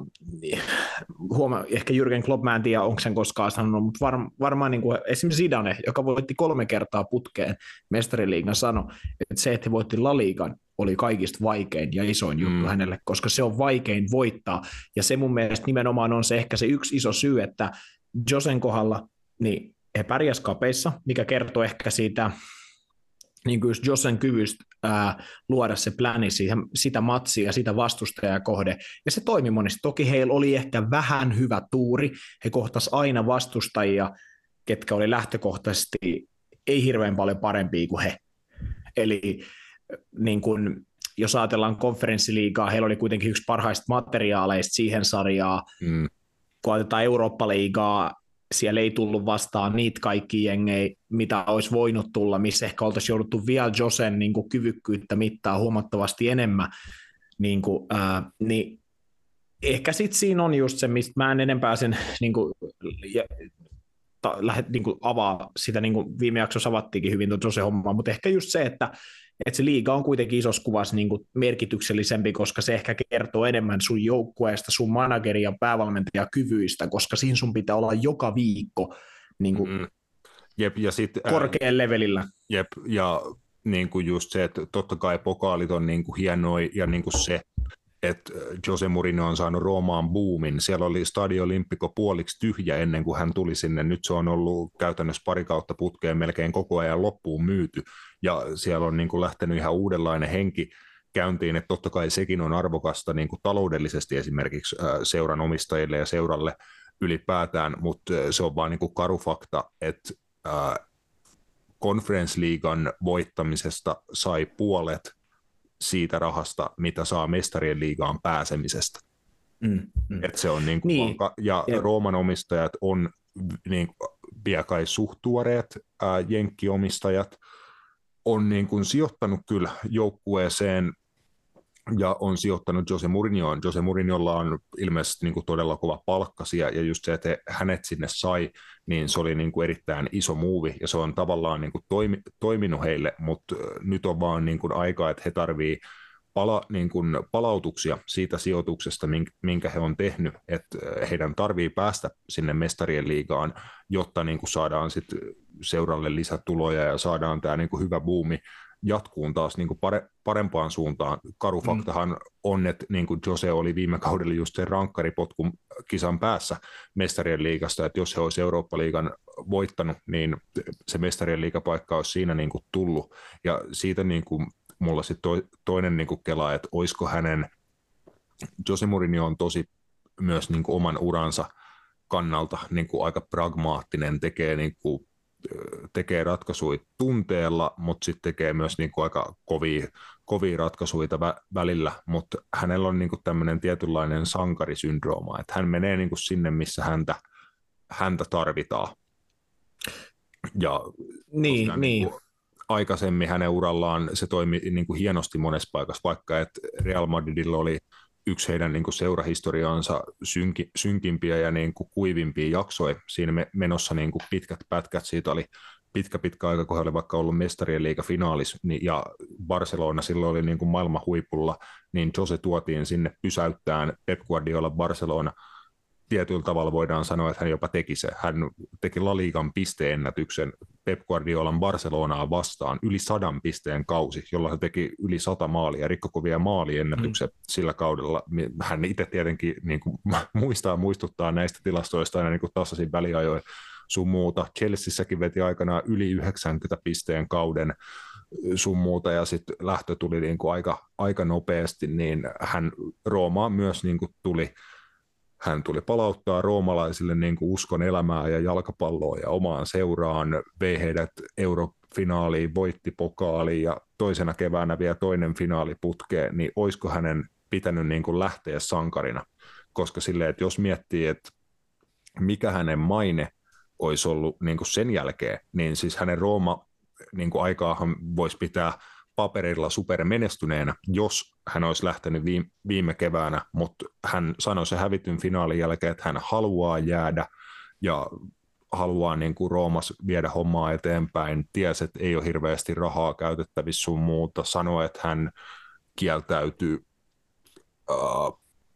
huoma, ehkä Jürgen Klopp, mä en tiedä, onko sen koskaan sanonut, mutta var, varmaan niin kuin esimerkiksi Zidane, joka voitti kolme kertaa putkeen mestariliigan, sanoi, että se, että he voitti La Ligan, oli kaikista vaikein ja isoin juttu mm. hänelle, koska se on vaikein voittaa, ja se mun mielestä nimenomaan on se ehkä se yksi iso syy, että Josen kohdalla, niin he pärjäsivät kapeissa, mikä kertoo ehkä siitä niin kuin just Josen kyvystä ää, luoda se pläni siitä, sitä matsia ja sitä vastustajaa kohde, ja se toimi monesti. Toki heillä oli ehkä vähän hyvä tuuri, he kohtasivat aina vastustajia, ketkä oli lähtökohtaisesti ei hirveän paljon parempia kuin he. Eli niin kuin, jos ajatellaan konferenssiliigaa, heillä oli kuitenkin yksi parhaista materiaaleista siihen sarjaan, mm. kun otetaan Eurooppa-liigaa, siellä ei tullut vastaan niitä kaikkia jengejä, mitä olisi voinut tulla, missä ehkä oltaisiin jouduttu vielä Josen niin kuin kyvykkyyttä mittaa huomattavasti enemmän. Niin kuin, ää, niin ehkä sitten siinä on just se, mistä mä en enempää sen niin kuin, ja, ta, lähdet, niin kuin avaa sitä, niin kuin viime jaksossa avattiinkin hyvin tuon Jose-hommaa, mutta ehkä just se, että että se liiga on kuitenkin isossa kuvassa niin kuin merkityksellisempi, koska se ehkä kertoo enemmän sun joukkueesta, sun manageri- ja päävalmentajakyvyistä, koska siinä sun pitää olla joka viikko niin kuin mm. jep, ja sit, korkealla levelillä. Jep, ja niin kuin just se, että totta kai pokaalit on niin kuin hienoja, ja niin kuin se, että Jose Mourinho on saanut Roomaan boomin. Siellä oli Stadio Olimpico puoliksi tyhjä ennen kuin hän tuli sinne. Nyt se on ollut käytännössä pari kautta putkeen melkein koko ajan loppuun myyty. Ja siellä on niin kuin lähtenyt ihan uudenlainen henki käyntiin, että totta kai sekin on arvokasta niin kuin taloudellisesti esimerkiksi seuran omistajille ja seuralle ylipäätään, mutta se on vaan niin kuin karu fakta, että Conference Leaguean voittamisesta sai puolet siitä rahasta, mitä saa mestarien liigaan pääsemisestä. Mm, mm. Et se on niin kuin niin. Vanka, ja Jep. Rooman omistajat on niin vielä kai suht tuoreet ää, jenkkiomistajat, on niin kuin sijoittanut kyllä joukkueeseen ja on sijoittanut Jose Mourinhoon. Jose Mourinholla on ilmeisesti niin kuin todella kova palkkasia, ja just se, että hänet sinne sai, niin se oli niin kuin erittäin iso muuvi, ja se on tavallaan niin kuin toimi, toiminut heille, mutta nyt on vaan niin kuin aika, että he tarvii pala, niin kuin palautuksia siitä sijoituksesta, minkä he on tehnyt, että heidän tarvii päästä sinne mestarien liigaan, jotta niin kuin saadaan sit seuralle lisätuloja ja saadaan tämä niin kuin hyvä buumi jatkuun taas niin kuin pare, parempaan suuntaan. Karu faktahan mm. on, että niin kuin Jose oli viime kaudella just sen rankkaripotkun kisan päässä mestarien liigasta, että jos he olisi Eurooppa-liigan voittanut, niin se mestarien liigapaikka olisi siinä niin kuin tullut, ja siitä niin kuin mulla sitten to, toinen niin kuin kela, että olisiko hänen, Jose Mourinho on tosi myös niin kuin oman uransa kannalta niin kuin aika pragmaattinen, tekee, niin kuin, tekee ratkaisuja tunteella, mutta sitten tekee myös niin kuin aika kovia, kovia ratkaisuja vä, välillä, mutta hänellä on niin kuin tämmöinen tietynlainen sankarisyndrooma, että hän menee niin kuin sinne, missä häntä, häntä tarvitaan. Ja niin, niin. Niin kuin, aikaisemmin hänen urallaan se toimi niin kuin hienosti monessa paikassa, vaikka että Real Madridilla oli yksi heidän niin kuin seurahistoriaansa synki, synkimpiä ja niin kuin kuivimpia jaksoja siinä menossa, niin kuin pitkät pätkät, siitä oli pitkä pitkä aika, kun he oli vaikka ollut mestarien liiga finaalis, niin, ja Barcelona silloin oli niin kuin maailman huipulla, niin Jose tuotiin sinne pysäyttämään Pep Guardiola Barcelona. Tietyllä tavalla voidaan sanoa, että hän jopa teki se. Hän teki La Ligan pisteennätyksen Pep Guardiolan Barcelonaa vastaan yli sadan pisteen kausi, jolla hän teki yli sata maalia, rikkokovia maaliennätyksiä mm. sillä kaudella. Hän itse tietenkin niin kuin, muistaa muistuttaa näistä tilastoista aina niin kuin tasaisin väliajoin sun muuta. Chelseassäkin veti aikanaan yli yhdeksänkymmentä pisteen kauden sun muuta, ja sitten lähtö tuli niin kuin aika, aika nopeasti, niin hän Roomaan myös niin kuin tuli Hän tuli palauttaa roomalaisille niin kuin uskon elämää ja jalkapalloa ja omaan seuraan, vei heidät eurofinaaliin, voitti pokaaliin ja toisena keväänä vielä toinen finaali putkeen, niin olisiko hänen pitänyt niin kuin lähteä sankarina? Koska silleen, että jos miettii, että mikä hänen maine olisi ollut niin kuin sen jälkeen, niin siis hänen Rooma niin kuin aikaahan voisi pitää paperilla supermenestyneenä, jos hän olisi lähtenyt viime keväänä, mutta hän sanoi se hävityn finaalin jälkeen, että hän haluaa jäädä ja haluaa niin kuin Roomas viedä hommaa eteenpäin, tiesi, että ei ole hirveästi rahaa käytettävissä sun muuta, sanoi, että hän kieltäytyy, äh,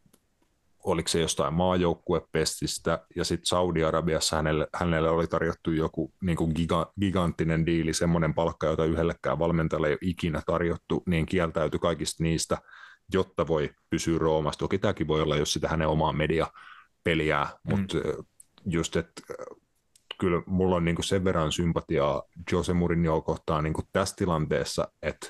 oliko se jostain maajoukkuepestistä, ja sitten Saudi-Arabiassa hänelle, hänelle oli tarjottu joku niin kuin giga, giganttinen diili, semmoinen palkka, jota yhdellekään valmentajalle ei ole ikinä tarjottu, niin kieltäytyi kaikista niistä, jotta voi pysyä Roomassa. Toki tämäkin voi olla, jos sitä hänen omaa mediapeliää, mm. mutta just, että kyllä mulla on niin kuin sen verran sympatiaa Jose Mourinhoa kohtaan niin kuin tässä tilanteessa, että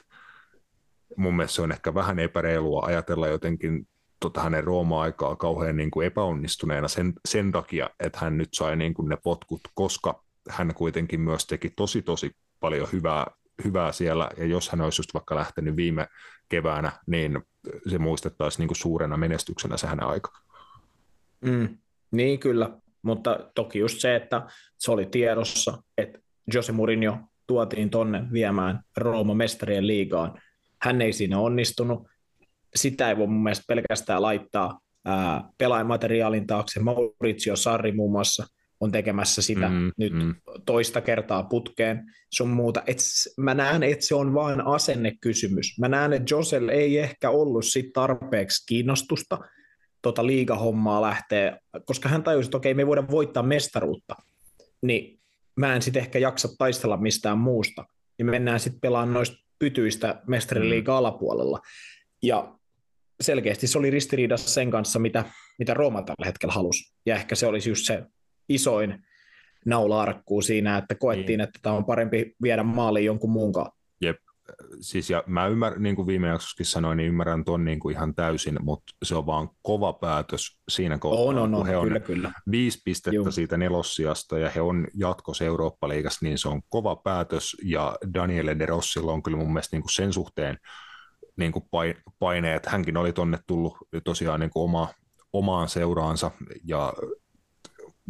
mun mielestä se on ehkä vähän epäreilua ajatella jotenkin tota hänen Rooma-aikaa kauhean niin kuin epäonnistuneena sen, sen takia, että hän nyt sai niin kuin ne potkut, koska hän kuitenkin myös teki tosi tosi paljon hyvää, hyvää siellä, ja jos hän olisi just vaikka lähtenyt viime keväänä, niin se muistettaisiin niin kuin suurena menestyksenä se hänen aika. Mm, niin kyllä, mutta toki just se, että se oli tiedossa, että Jose Mourinho tuotiin tonne viemään Rooma mestarien liigaan. Hän ei siinä onnistunut. Sitä ei voi mun mielestä pelkästään laittaa ää, pelaajamateriaalin taakse. Maurizio Sarri muun muassa on tekemässä sitä mm, nyt mm. toista kertaa putkeen sun muuta. Et mä näen, että se on vain asennekysymys. Mä näen, että Joselle ei ehkä ollut sit tarpeeksi kiinnostusta tota liigahommaa lähteä, koska hän tajusi, että okei, me ei voida voittaa mestaruutta. Niin mä en sitten ehkä jaksa taistella mistään muusta. Ja mennään sitten pelaamaan noista pytyistä mestariliigan alapuolella. Ja selkeästi se oli ristiriidassa sen kanssa, mitä, mitä Rooma tällä hetkellä halusi. Ja ehkä se olisi just se isoin naula-arkkuu siinä, että koettiin, niin. että tämä on parempi viedä maaliin jonkun muunkaan. Jep. Siis ja mä ymmärrän, niin kuin viime jaksossakin sanoin, niin ymmärrän ton niin kuin ihan täysin, mutta se on vaan kova päätös siinä kohtaa, on, on, on, kun he on kyllä, kyllä. viisi pistettä Juh. siitä nelossijasta ja he on jatkossa Eurooppa-liigassa, niin se on kova päätös, ja Daniele De Rossilla on kyllä mun mielestä niin kuin sen suhteen niin kuin paineet. Hänkin oli tonne tullut tosiaan niin kuin oma, omaan seuraansa, ja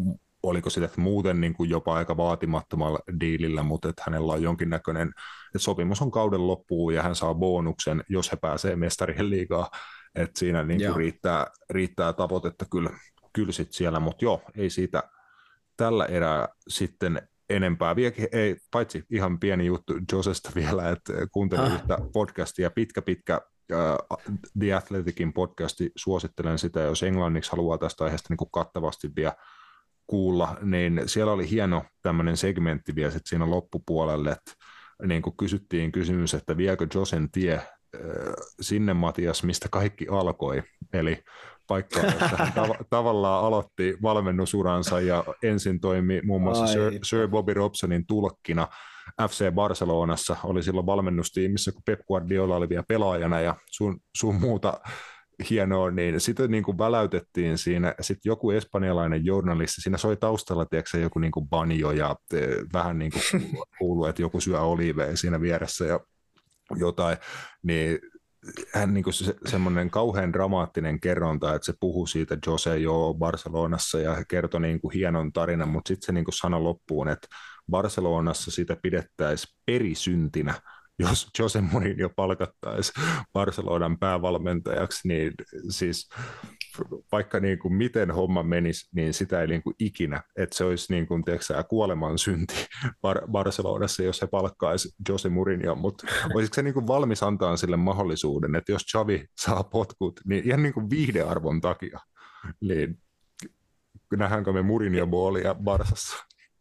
oliko sitten muuten niin kuin jopa aika vaatimattomalla diilillä, mutta että hänellä on jonkinnäköinen, että sopimus on kauden loppuun ja hän saa bonuksen, jos he pääsee mestarien liigaan, että siinä niin kuin riittää, riittää tavoitetta kyllä, kyllä sit siellä, mutta joo, ei siitä tällä erää sitten enempää. Vieläkin, ei, paitsi ihan pieni juttu Josesta vielä, että kuuntelin ah. yhtä podcastia, pitkä pitkä uh, The Athleticin podcasti, suosittelen sitä, jos englanniksi haluaa tästä aiheesta niin kuin kattavasti vielä kuulla, niin siellä oli hieno tämmöinen segmentti vielä sit siinä loppupuolelle, että niin kuin kysyttiin kysymys, että viekö Josen tie äh, sinne, Matias, mistä kaikki alkoi, eli paikka, että hän tav- tavallaan aloitti valmennusuransa ja ensin toimi muun muassa Sir, Sir Bobby Robsonin tulkkina F C Barcelonassa, oli silloin valmennustiimissä, kun Pep Guardiola oli vielä pelaajana ja sun, sun muuta hienoa, niin sitten niin kuin väläytettiin siinä, sitten joku espanjalainen journalisti, siinä soi taustalla, tiedätkö, joku niin kuin banjo ja te, vähän niin kuin kuuluu, että joku syö oliiveja siinä vieressä ja jotain, niin hän niin kuin se, semmoinen kauhean dramaattinen kerronta, että se puhui siitä Jose jo Barcelonassa ja kertoi niin kuin hienon tarinan, mutta sitten se niin kuin sanoi loppuun, että Barcelonassa sitä pidettäisiin perisyntinä, jos Jose Mourinho palkattaisiin Barcelonan päävalmentajaksi, niin siis vaikka niin kuin miten homma menisi, niin sitä ei niin kuin ikinä, että se olisi niin kuin, tiedätkö, kuoleman synti Bar- Barcelonassa, jos he palkkaisi Jose Mourinho, mutta olisiko se niin kuin valmis antaa sille mahdollisuuden, että jos Xavi saa potkut, niin ihan niin kuin viihdearvon takia, niin nähdäänkö me Mourinho-boolia Barsassa?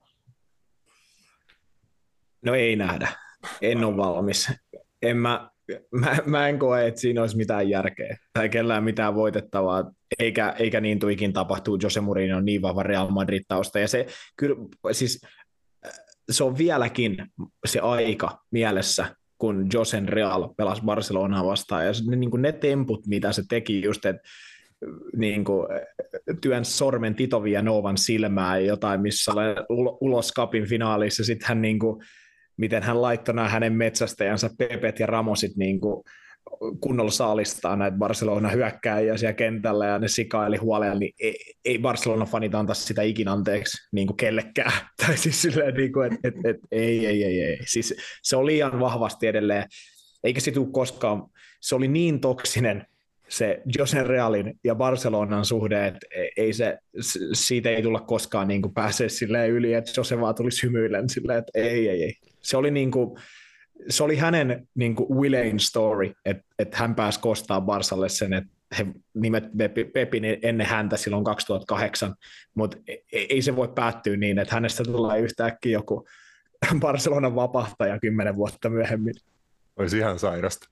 No ei nähdä. En ole valmis. En mä, mä, mä en koe, että siinä olisi mitään järkeä tai kellään mitään voitettavaa, eikä, eikä niin tuikin tapahtuu. Jose Mourinho on niin vahva Real Madrid-tausta, ja se, kyllä, siis, se on vieläkin se aika mielessä, kun Josen Real pelasi Barcelonaa vastaan, ja ne, niin kuin ne temput, mitä se teki just, että niin kuin, työn sormen Tito Villanovan silmää ja jotain, missä oli ulos Cupin finaalissa, sitten hän niin kuin, miten hän laittoi nämä hänen metsästäjänsä Pepet ja Ramosit niin kuin kunnolla saalistaa näitä Barcelona-hyökkääjiä siellä kentällä, ja ne sikaili huolella, niin ei, ei Barcelona-fanit antaa sitä ikinä anteeksi niin kuin kellekään. Tai siis silleen, niin kuin, että et, et, ei, ei, ei, ei. Siis se on liian vahvasti edelleen, eikä se tule koskaan, se oli niin toksinen, se Josen Realin ja Barcelonan suhde, että ei se, siitä ei tulla koskaan niin kuin pääsee silleen yli, että Jose vaan tulisi hymyillen silleen, että ei, ei, ei. Se oli, niin kuin, se oli hänen niin kuin Villain story, että, että hän pääsi kostaa Barsalle sen, että he nimet Pepin ennen häntä silloin kaksituhattakahdeksan, mutta ei se voi päättyä niin, että hänestä tulee yhtäkkiä joku Barcelonan vapahtaja kymmenen vuotta myöhemmin. Olisi ihan sairasta.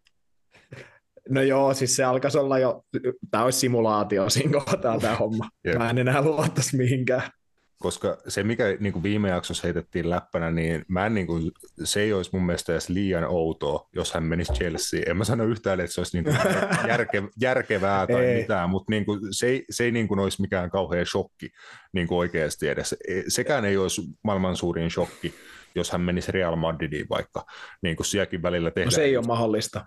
No joo, siis se alkaisi olla jo, tämä olisi simulaatio siinä kohtaa tämä homma. Jep. Mä en enää luottaisi mihinkään. Koska se, mikä niin kuin viime jaksossa heitettiin läppänä, niin mä en, niin kuin, se ei olisi mun mielestä edes liian outoa, jos hän menisi Chelseaan. En mä sano yhtään, että se olisi niin kuin järke, järkevää tai ei. mitään, mutta niin kuin, se ei, se ei niin kuin olisi mikään kauhea shokki niin kuin oikeasti edes. Sekään ei olisi maailman suurin shokki, jos hän menisi Real Madridiin vaikka. Niin kuin sielläkin välillä tehdään. No se ei ole mahdollista.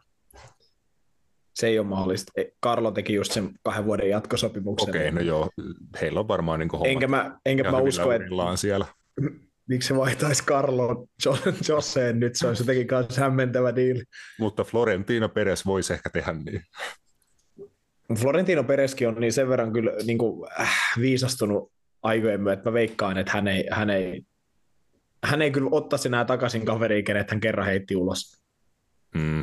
Se ei ole mahdollista. Carlo teki just sen kahden vuoden jatkosopimuksen. Okei, no joo, heillä on varmaan niin hommat. Enkä mä, enkä mä usko, että siellä. miksi se vaihtaisi Carlo Joseen nyt, se olisi jotenkin kanssa hämmentävä diili. Mutta Florentino Perez voisi ehkä tehdä niin. Florentino Perezkin on niin sen verran kyllä niin kuin, äh, viisastunut aikojen myötä, että mä veikkaan, että hän ei, hän ei, hän ei kyllä ottaisi enää takaisin kaveriin, kenet hän kerran heitti ulos. Hmm.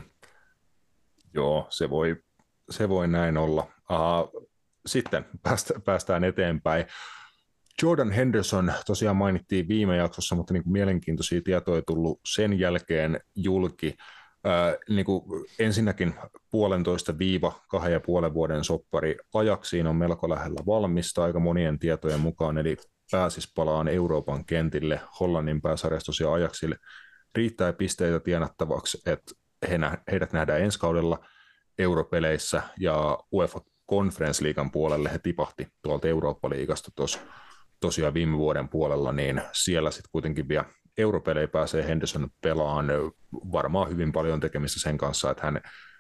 Joo, se voi, se voi näin olla. Uh, sitten päästä, päästään eteenpäin. Jordan Henderson tosiaan mainittiin viime jaksossa, mutta niin kuin mielenkiintoisia tietoja tullut sen jälkeen julki. Uh, niin kuin ensinnäkin puolentoista viiva kahden ja puolen vuoden soppari Ajaxiin on melko lähellä valmista aika monien tietojen mukaan, eli pääsisi palaan Euroopan kentille. Hollannin pääsarjassa tosiaan Ajaxille riittää pisteitä tienattavaksi, että He nä- heidät nähdään ensi kaudella europeleissä, ja UEFA Conference Liigan puolelle he tipahti tuolta Eurooppa-liigasta tos, tosiaan viime vuoden puolella, niin siellä sitten kuitenkin vielä europelejä pääsee Henderson pelaan, varmaan hyvin paljon tekemistä sen kanssa, että hän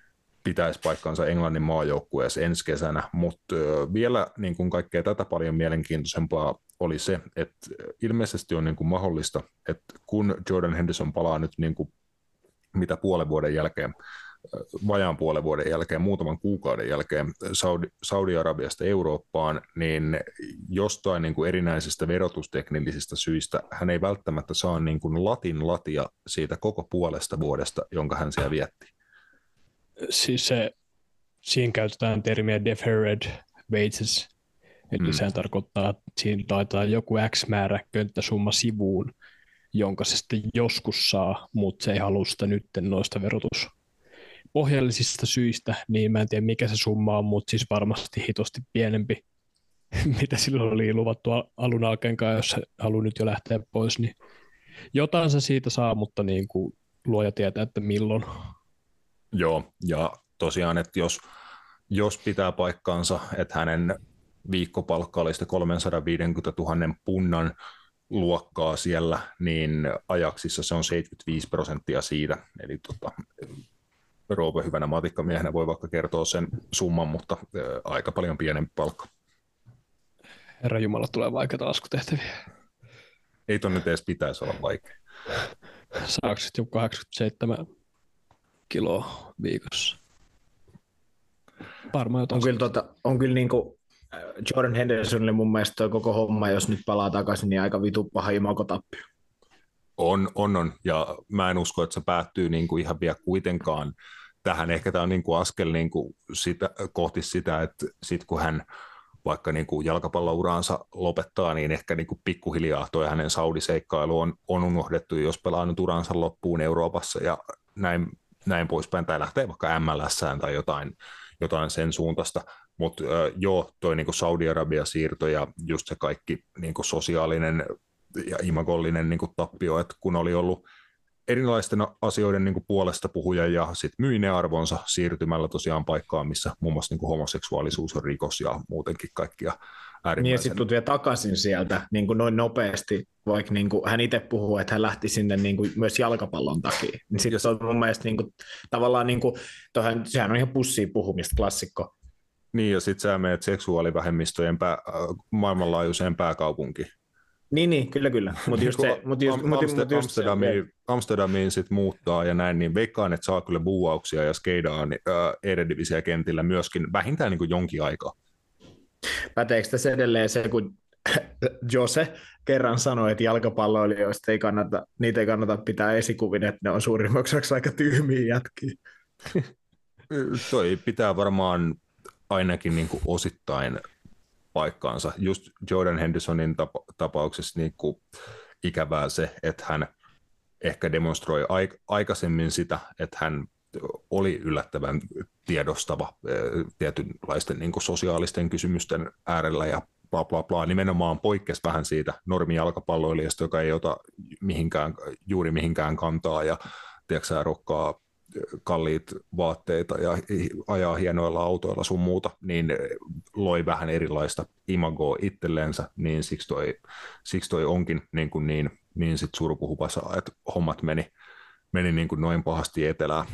pitäisi paikkansa Englannin maajoukkueessa ensi kesänä, mutta vielä niin kuin kaikkea tätä paljon mielenkiintoisempaa oli se, että ilmeisesti on niin kuin mahdollista, että kun Jordan Henderson palaa nyt niin kuin mitä puolen vuoden jälkeen, vajaan puolen vuoden jälkeen, muutaman kuukauden jälkeen Saudi, Saudi-Arabiasta Eurooppaan, niin jostain niin kuin erinäisistä verotusteknillisistä syistä hän ei välttämättä saa niin kuin latin latia siitä koko puolesta vuodesta, jonka hän siellä vietti. Siis se, siinä käytetään termiä deferred wages, eli mm. sehän tarkoittaa, että siinä laitetaan joku X määrä könttäsumma sivuun, jonka se sitten joskus saa, mutta se ei halua sitä nyt noista verotuspohjallisista syistä, niin mä en tiedä mikä se summa on, mutta siis varmasti hitosti pienempi, mitä silloin oli luvattu alun alkaenkaan, jos se haluaa nyt jo lähteä pois, niin jotain se siitä saa, mutta niin kuin luoja tietää, että milloin. Joo, ja tosiaan, että jos, jos pitää paikkaansa, että hänen viikkopalkka oli sitten kolmesataaviisikymmentätuhatta punnan luokkaa siellä, niin Ajaxissa se on seitsemänkymmentäviisi prosenttia siitä, eli tota, Roope hyvänä matikkamiehenä voi vaikka kertoa sen summan, mutta ää, aika paljon pienempi palkka. Herra Jumala, tulee vaikeita laskutehtäviä. Ei ton nyt edes pitäisi olla vaikea. Saako sitten joku kahdeksankymmentäseitsemän kiloa viikossa? Varmaan on kyllä, tota, on kyllä niin kuin Jordan Hendersonille mun mielestä toi koko homma, jos nyt palaa takaisin, niin aika vitu paha imagotappio. On, on, on, ja mä en usko, että se päättyy niin kuin ihan vielä kuitenkaan tähän. Ehkä tämä on niin kuin askel niin kuin sitä, kohti sitä, että sit kun hän vaikka niin kuin jalkapallouraansa lopettaa, niin ehkä niin kuin pikkuhiljaa toi hänen Saudi-seikkailu on, on unohdettu, jos pelaa nyt uransa loppuun Euroopassa ja näin, näin poispäin, tai lähtee vaikka M L S:ään tai jotain, jotain sen suuntaista. Mutta äh, joo, toi niinku Saudi-Arabia-siirto ja just se kaikki niinku sosiaalinen ja imagollinen niinku tappio, että kun oli ollut erilaisten asioiden niinku puolesta puhuja ja sitten myi ne arvonsa siirtymällä tosiaan paikkaan, missä muun muassa niinku homoseksuaalisuus on rikos ja muutenkin kaikkia äärimmäisen. Niin ja sitten tulet vielä takaisin sieltä niin kuin noin nopeasti, vaikka niin kuin hän itse puhuu, että hän lähti sinne niin kuin myös jalkapallon takia. Niin sitten se on mun mielestä niin kuin, tavallaan, niin kuin, tohan, sehän on ihan pussiin puhumista, klassikko. Niin, ja sitten sä menet seksuaalivähemmistöjen pää, maailmanlaajuiseen pääkaupunkiin. Niin, niin, kyllä, kyllä. Mut just se, mut just, Am- mut, Amster- mut just Amsterdamiin, se, Amsterdamiin sitten muuttaa ja näin, niin veikkaan, että saa kyllä buuauksia ja skeidaa niin, äh, Eredivisie-kentillä myöskin vähintään niin kuin jonkin aikaa. Päteekö tässä edelleen se, kun Jose kerran sanoi, että jalkapalloilijoista ei kannata, niitä ei kannata pitää esikuvin, että ne on suurimmaksi aika tyhmiä jätkiä. Toi pitää varmaan ainakin niin kuin osittain paikkaansa. Just Jordan Hendersonin tapa- tapauksessa niin kuin ikävää se, että hän ehkä demonstroi aik- aikaisemmin sitä, että hän oli yllättävän tiedostava tietynlaisten niin kuin sosiaalisten kysymysten äärellä ja bla bla bla, nimenomaan poikkesi vähän siitä normijalkapalloilijasta, joka ei ota mihinkään, juuri mihinkään kantaa ja tiedätkö, rokkaa kalliit vaatteita ja ajaa hienoilla autoilla sun muuta, niin loi vähän erilaista imagoa itsellensä, niin siksi toi, siksi toi onkin niin, kuin niin, niin sit surkuhupasaa, että hommat meni, meni niin kuin noin pahasti etelään.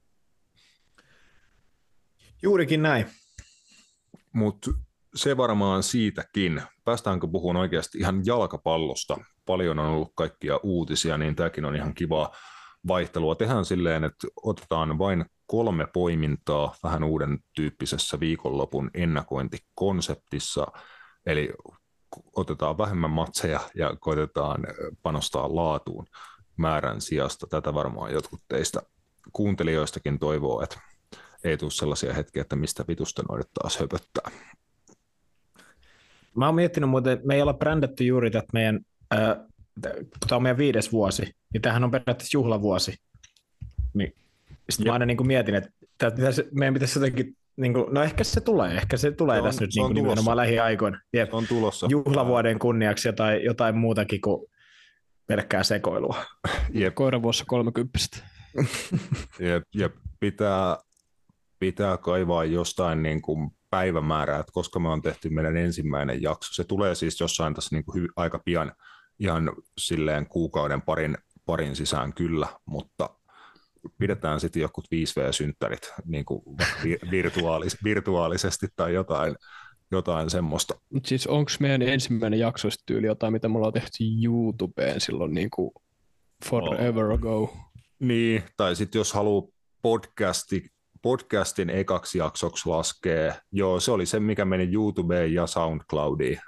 Juurikin näin. Mutta se varmaan siitäkin. Päästäänkö puhumaan oikeasti ihan jalkapallosta? Paljon on ollut kaikkia uutisia, niin tämäkin on ihan kivaa vaihtelua. Tehdään silleen, että otetaan vain kolme poimintaa vähän uuden tyyppisessä viikonlopun ennakointikonseptissa. Eli otetaan vähemmän matseja ja koitetaan panostaa laatuun määrän sijasta. Tätä varmaan jotkut teistä kuuntelijoistakin toivoo, että ei tule sellaisia hetkiä, että mistä vitusta noidet taas höpöttää. Mä oon miettinyt muuten, me ei olla brändätty juuri tätä meidän, äh, tämä on meidän viides vuosi, ja tämähän on periaatteessa juhlavuosi. Niin, sitten mä aina niin kuin mietin, että pitäisi, meidän pitäisi jotenkin, niin kuin, no ehkä se tulee, ehkä se tulee se on, tässä nyt niin kuin nimenomaan lähiaikoina. Jep, on tulossa. Juhlavuoden kunniaksi jotain, jotain muutakin kuin pelkkää sekoilua. Jep. Koiravuossa kolmekymppistä. Jep, jep. Pitää, pitää kaivaa jostain niin kuin päivämäärää, että koska me on tehty meidän ensimmäinen jakso. Se tulee siis jossain tässä niin kuin hy- aika pian, ihan silleen kuukauden parin, parin sisään kyllä, mutta pidetään sitten joku viisi V-synttärit niin kuin virtuaalis, virtuaalisesti tai jotain, jotain semmoista. Mutta siis onko meidän ensimmäinen jakso tyyli jotain, mitä me ollaan tehty YouTubeen silloin niin kuin forever oh. ago? Niin, tai sitten jos haluaa podcasti, podcastin ekaksi jaksoksi laskee, joo, se oli se, mikä meni YouTubeen ja SoundCloudiin.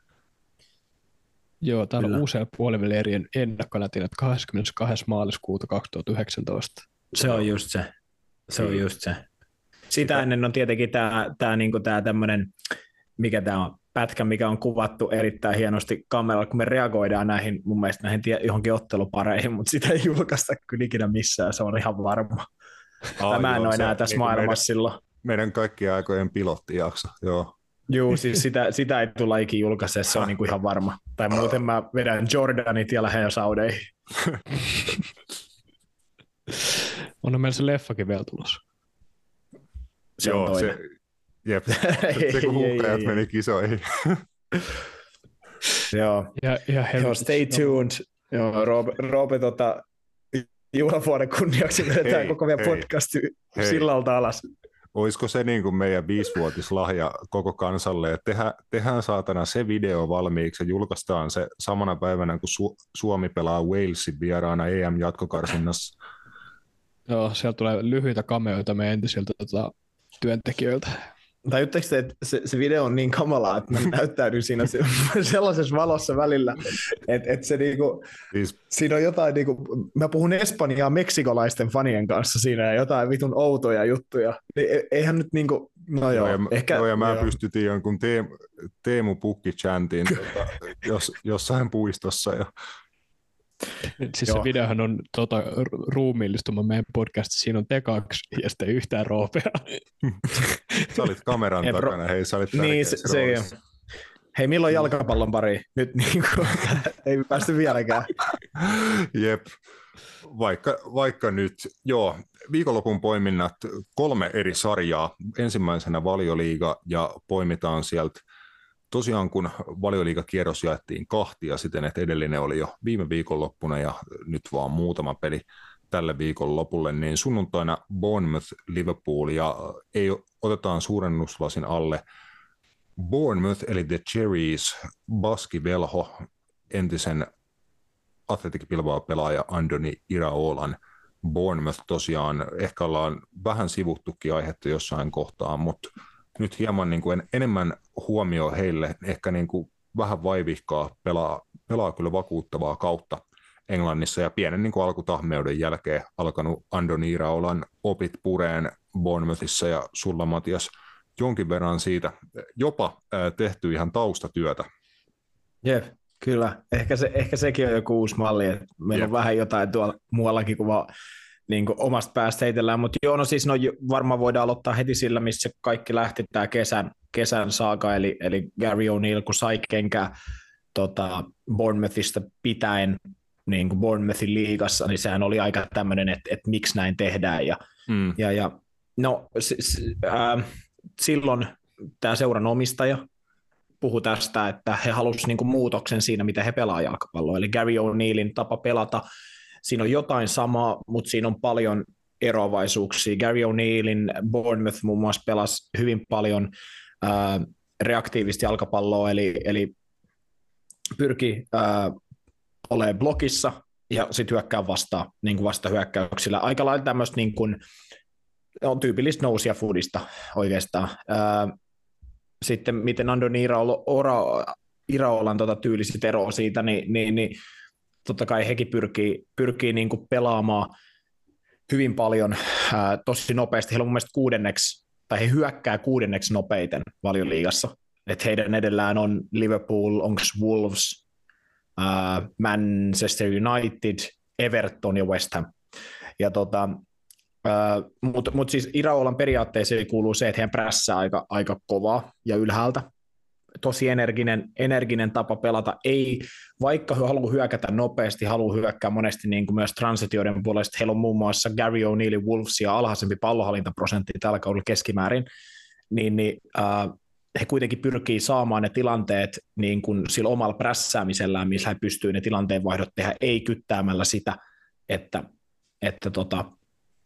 Joo, täällä on usein puoliväli-erien ennakkonätinät kahdeskymmenestoinen maaliskuuta kaksituhattayhdeksäntoista. Se on just se. Se on just se. Sitä ennen on tietenkin tämä tää, niinku tää tämmöinen, mikä tämä on, pätkä, mikä on kuvattu erittäin hienosti kameralla, kun me reagoidaan näihin, mun mielestä näihin tie- johonkin ottelupareihin, mutta sitä ei julkaista kyllä ikinä missään, se on ihan varma. Aa, Mä en joo, ole enää se, tässä niin maailmassa meidän, silloin. Meidän kaikkien aikojen pilottijakso, joo. Joo, siis sitä, sitä ei tulla ikin julkaisee, se on niinku ihan varma. Tai muuten mä vedän Jordanit ja lähden Saudeihin. On meillä se leffakin vielä tulossa. Se joo, on toinen. Se, jep, se kun huuhkajat meni kisoihin. Joo, ja, ja joo, stay tuned. Joo, Roope, Roope tota, juhlavuoden kunniaksi vedetään hei, koko vielä hei, podcasti hei. sillalta alas. Olisiko se niin kuin meidän viisivuotislahja koko kansalle, että tehdään, tehdään saatana se video valmiiksi ja julkaistaan se samana päivänä, kun Su- Suomi pelaa Walesin vieraana E M-jatkokarsinnassa. Joo, sieltä tulee lyhyitä cameoita meidän entisiltä tota, työntekijöiltä. Tai jutteeko te, että se, se video on niin kamalaa, että mä näyttäydyn siinä se, sellaisessa valossa välillä, että et se niinku, siis, siinä on jotain, niinku, mä puhun espanjaa meksikolaisten fanien kanssa siinä ja jotain vitun outoja juttuja. E, eihän nyt niinku, no joo, joo, ehkä. Joo, ja mä joo. pystytin jonkun Teemu, Teemu Pukki-chantin tota, jos, jossain puistossa. Ja... Siis se videohan on tota, ruumiillistuma meidän podcastissa, siinä on te kaksi ja sitten yhtään Roopea. Sä olit kameran Et takana, ro- hei sä olit niin, se, se, hei milloin jalkapallon pari? Nyt niin kuin, ei päästy vieläkään. Jep, vaikka, vaikka nyt, joo, viikonlopun poiminnat, kolme eri sarjaa, ensimmäisenä Valioliiga ja poimitaan sieltä. Tosiaan kun Valioliigakierros jaettiin kahtia siten, että edellinen oli jo viime viikonloppuna ja nyt vaan muutama peli tälle viikonlopulle, niin sunnuntaina Bournemouth Liverpool ja ei otetaan suurennuslasin alle Bournemouth eli The Cherries, baskivelho, entisen Athletic Bilbao-pelaaja Andoni Iraolan Bournemouth tosiaan, ehkä ollaan vähän sivuttukin aihetta jossain kohtaa, mutta nyt hieman niin kuin enemmän huomioon heille, ehkä niin kuin vähän vaivihkaa, pelaa, pelaa kyllä vakuuttavaa kautta Englannissa ja pienen niin kuin alkutahmeuden jälkeen alkanut Andoni Iraolan opit pureen Bournemouthissa ja sulla Matias jonkin verran siitä jopa ää, tehty ihan taustatyötä. Jep, kyllä. Ehkä, se, ehkä sekin on joku uusi malli, että meillä Jep. on vähän jotain tuolla muuallakin kuin vaan niin kuin omasta päästä heitellään, mutta joo, no siis no, varmaan voidaan aloittaa heti sillä, missä kaikki lähti tämä kesän, kesän saaga, eli, eli Gary O'Neill, kun sai kenkää tota, Bournemouthista pitäen niin kuin Bournemouthin liigassa, niin sehän oli aika tämmöinen, että, että miksi näin tehdään, ja, mm. ja, ja no s, s, äh, silloin tämä seuran omistaja puhui tästä, että he halusivat niin kuin muutoksen siinä, mitä he pelaa jalkapalloa, eli Gary O'Neillin tapa pelata. Siinä on jotain samaa, mutta siinä on paljon eroavaisuuksia. Gary O'Neillin Bournemouth muun muassa pelasi hyvin paljon ää, reaktiivista jalkapalloa, eli, eli pyrki ää, olemaan blokissa ja sitten hyökkää vastaan niin kuin vastahyökkäyksillä. Aika lailla tämmöistä niin kuin, on tyypillistä nousia foodista oikeastaan. Ää, sitten miten Andoni Iraola, Iraolan tota tyyliset eroa siitä, niin, niin, niin totta kai hekin pyrkii, pyrkii niin kuin pelaamaan hyvin paljon ää, tosi nopeasti. Heillä on mun mielestä kuudenneksi, tai he hyökkää kuudenneksi nopeiten Valioliigassa. Et heidän edellään on Liverpool, onko Wolves, ää, Manchester United, Everton ja West Ham. Ja tota, Mutta mut siis Iraolan periaatteeseen kuuluu se, että heidän prässää aika, aika kovaa ja ylhäältä. Tosi energinen, energinen tapa pelata. Ei, vaikka he haluaa hyökätä nopeasti, haluaa hyökkää monesti niin kuin myös transitioiden puolesta. Heillä on muun muassa Gary O'Neillin Wolvesia alhaisempi pallohallintaprosentti tällä kaudella keskimäärin. Niin, niin, äh, he kuitenkin pyrkii saamaan ne tilanteet niin kuin sillä omalla prässäämisellään, missä he pystyy ne tilanteenvaihdot tehdä, ei kyttäämällä sitä, että, että tota,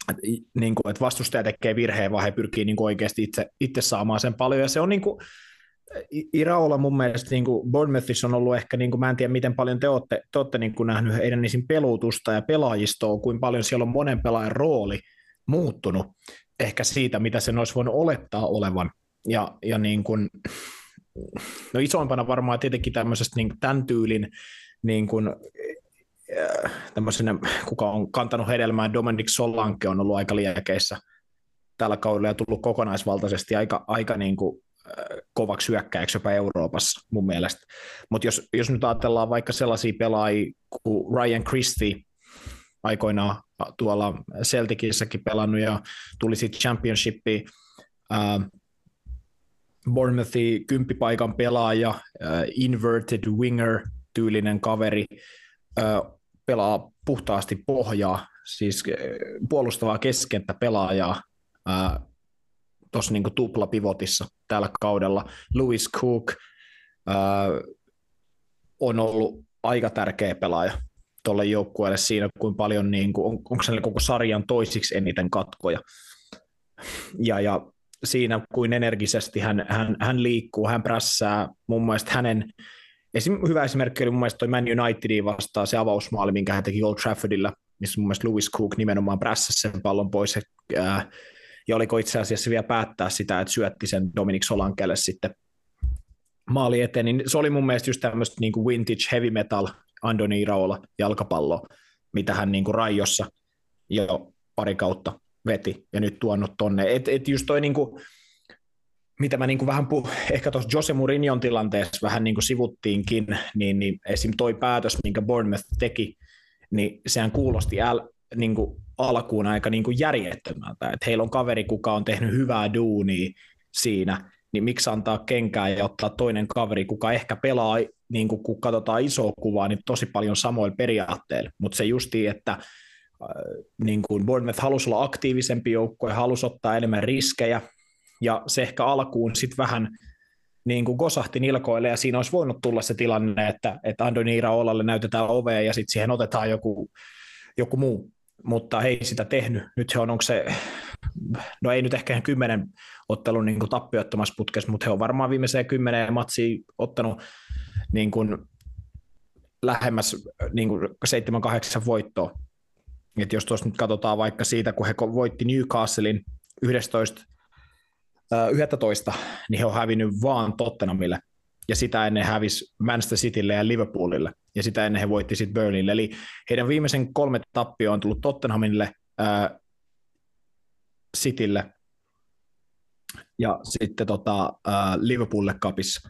niin kuin, että vastustaja tekee virheen, vaan he pyrkii niin kuin oikeasti itse, itse saamaan sen paljon, ja se on niin kuin, Iraola mun mielestä niin kuin Bournemouthissa on ollut ehkä, niin kuin, mä en tiedä miten paljon te olette, te olette niin kuin nähnyt heidän ensin pelutusta ja pelaajistoa, kuin paljon siellä on monen pelaajan rooli muuttunut ehkä siitä, mitä sen olisi voinut olettaa olevan, ja, ja niin kuin, no isoimpana varmaan tietenkin tämmöisestä niin tämän tyylin niin kuin, tämmöisenä, kuka on kantanut hedelmää, Dominic Solanke on ollut aika liekeissä tällä kaudella ja tullut kokonaisvaltaisesti aika, aika niin kuin, äh, kovaksi hyökkäyksi jopa Euroopassa mun mielestä. Mutta jos, jos nyt ajatellaan vaikka sellaisia pelaajia kuin Ryan Christie, aikoinaan tuolla Celticissäkin pelannut ja tuli sitten Championshipiin, äh, Bournemouthin kymppipaikan pelaaja, äh, inverted winger tyylinen kaveri, äh, pelaa puhtaasti pohjaa, siis puolustavaa keskenttä pelaajaa tuossa niinku tuplapivotissa tällä kaudella. Lewis Cook ää, on ollut aika tärkeä pelaaja tuolle joukkueelle siinä, kuin paljon, niinku, on, onko se koko sarjan toisiksi eniten katkoja. Ja, ja siinä, kuin energisesti hän, hän, hän liikkuu, hän prässää, mun mielestä hänen Esim, hyvä esimerkki oli mun mielestä toi Man Unitediin vastaan se avausmaali, minkä hän teki Old Traffordilla, missä mun mielestä Lewis Cook nimenomaan prässäsi sen pallon pois, ää, ja oliko itse asiassa vielä päättää sitä, että syötti sen Dominic Solankelle sitten maali eteen, niin se oli mun mielestä just tämmöistä niin kuin vintage heavy metal Andoni Iraola jalkapallo, mitä hän niin kuin Raiossa jo pari kautta veti, ja nyt tuonut tonne. Et, et just toi niin kuin, mitä mä niin kuin vähän puh- ehkä tuossa Jose Mourinhon tilanteessa vähän niin kuin sivuttiinkin, niin, niin esim. Toi päätös, minkä Bournemouth teki, niin sehän kuulosti äl, niin kuin alkuun aika niin kuin järjettömältä, että heillä on kaveri, kuka on tehnyt hyvää duunia siinä, niin miksi antaa kenkää ja ottaa toinen kaveri, kuka ehkä pelaa, niin kuin, kun katsotaan isoa kuvaa, niin tosi paljon samoilla periaatteilla, mutta se justiin, että äh, niin kuin Bournemouth halusi olla aktiivisempi joukko ja halusi ottaa enemmän riskejä, ja se ehkä alkuun sitten vähän niin kuin kosahti nilkoille, ja siinä olisi voinut tulla se tilanne, että, että Andoni Iraolalle näytetään ovea, ja sitten siihen otetaan joku, joku muu, mutta he ei sitä tehnyt. Nyt he on, onko se, no ei nyt ehkä ihan kymmenen ottelun niin kuin tappiottomassa putkessa, mutta he on varmaan viimeiseen kymmenen matsia ottanut niin kuin lähemmäs niin kuin seitsemän kahdeksan voittoa. Et jos tuossa nyt katsotaan vaikka siitä, kun he voitti Newcastlein yksitoista yksitoista, niin he on hävinnyt vaan Tottenhamille, ja sitä ennen hävisi Manchester Citylle ja Liverpoolille, ja sitä ennen he voitti sitten Burnleylle. Eli heidän viimeisen kolme tappioa on tullut Tottenhamille, ää, Citylle ja sitten tota, ää, Liverpoolille Cupissa.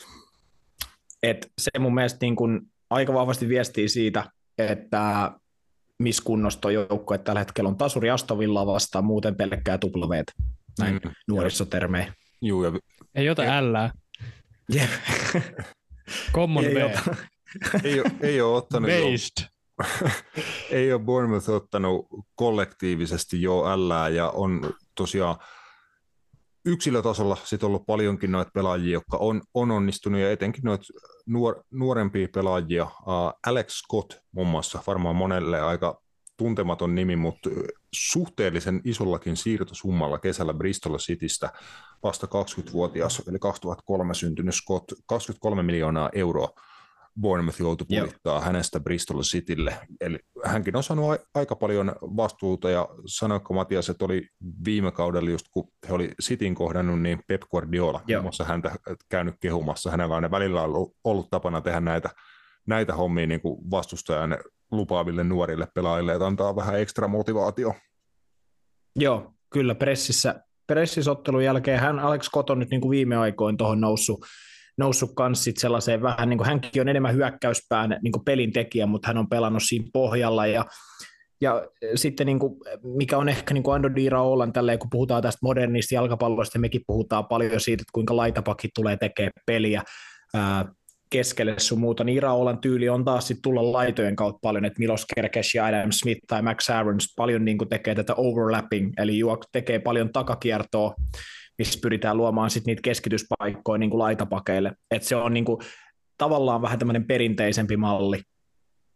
Et se mun mielestä niin kun aika vahvasti viestii siitä, että missä kunnossa tuo joukkue tällä hetkellä on. Tasuri Aston Villaa vastaan, muuten pelkkää tuplaveet. Näin mm, nuorisotermejä. Juu, ja... Ei ota ällää. Jep. Common ei, V. ota. ei, ole, ei ole ottanut Based. jo, ei ole Bournemouth ottanut kollektiivisesti jo ällää, ja on tosiaan yksilötasolla sit ollut paljonkin noita pelaajia, jotka on, on onnistunut, ja etenkin noita nuor, nuorempia pelaajia. Uh, Alex Scott muun muassa, varmaan monelle aika tuntematon nimi, mutta suhteellisen isollakin siirtosummalla kesällä Bristol Citystä vasta kaksikymmentävuotias, eli kaksituhattakolme syntynyt Scott, kaksikymmentäkolme miljoonaa euroa Bournemouth joutui pulittaa hänestä Bristol Citylle. Eli hänkin on saanut aika paljon vastuuta, ja sanoiko Matias, että oli viime kaudella just kun he oli Cityn kohdannut, niin Pep Guardiola muun muassa häntä käynyt kehumassa. Hänellä on välillä ollut, ollut tapana tehdä näitä, näitä hommia niin kuin vastustajan lupaaville nuorille pelaajille, että antaa vähän ekstra motivaatio. Joo, kyllä pressissä, pressisottelun jälkeen hän Alex Scott on nyt niin kuin viime aikoina tuohon noussut, noussut kanssa sellaiseen vähän, niin kuin hänkin on enemmän hyökkäyspään niin kuin pelin tekijä, mutta hän on pelannut siinä pohjalla, ja, ja sitten niin kuin, mikä on ehkä niin kuin Andoni Iraolan tälleen, kun puhutaan tästä modernista jalkapallosta, mekin puhutaan paljon siitä, että kuinka laitapakit tulee tekemään peliä ää, keskelle sun muuta, niin Iraolan tyyli on taas sitten tulla laitojen kautta paljon, että Milos Kerkes ja Adam Smith tai Max Aarons paljon niin kuin tekee tätä overlapping, eli juok tekee paljon takakiertoa, missä pyritään luomaan sitten niitä keskityspaikkoja niin kuin laitapakeille. Et se on niin kuin, tavallaan vähän tämmöinen perinteisempi malli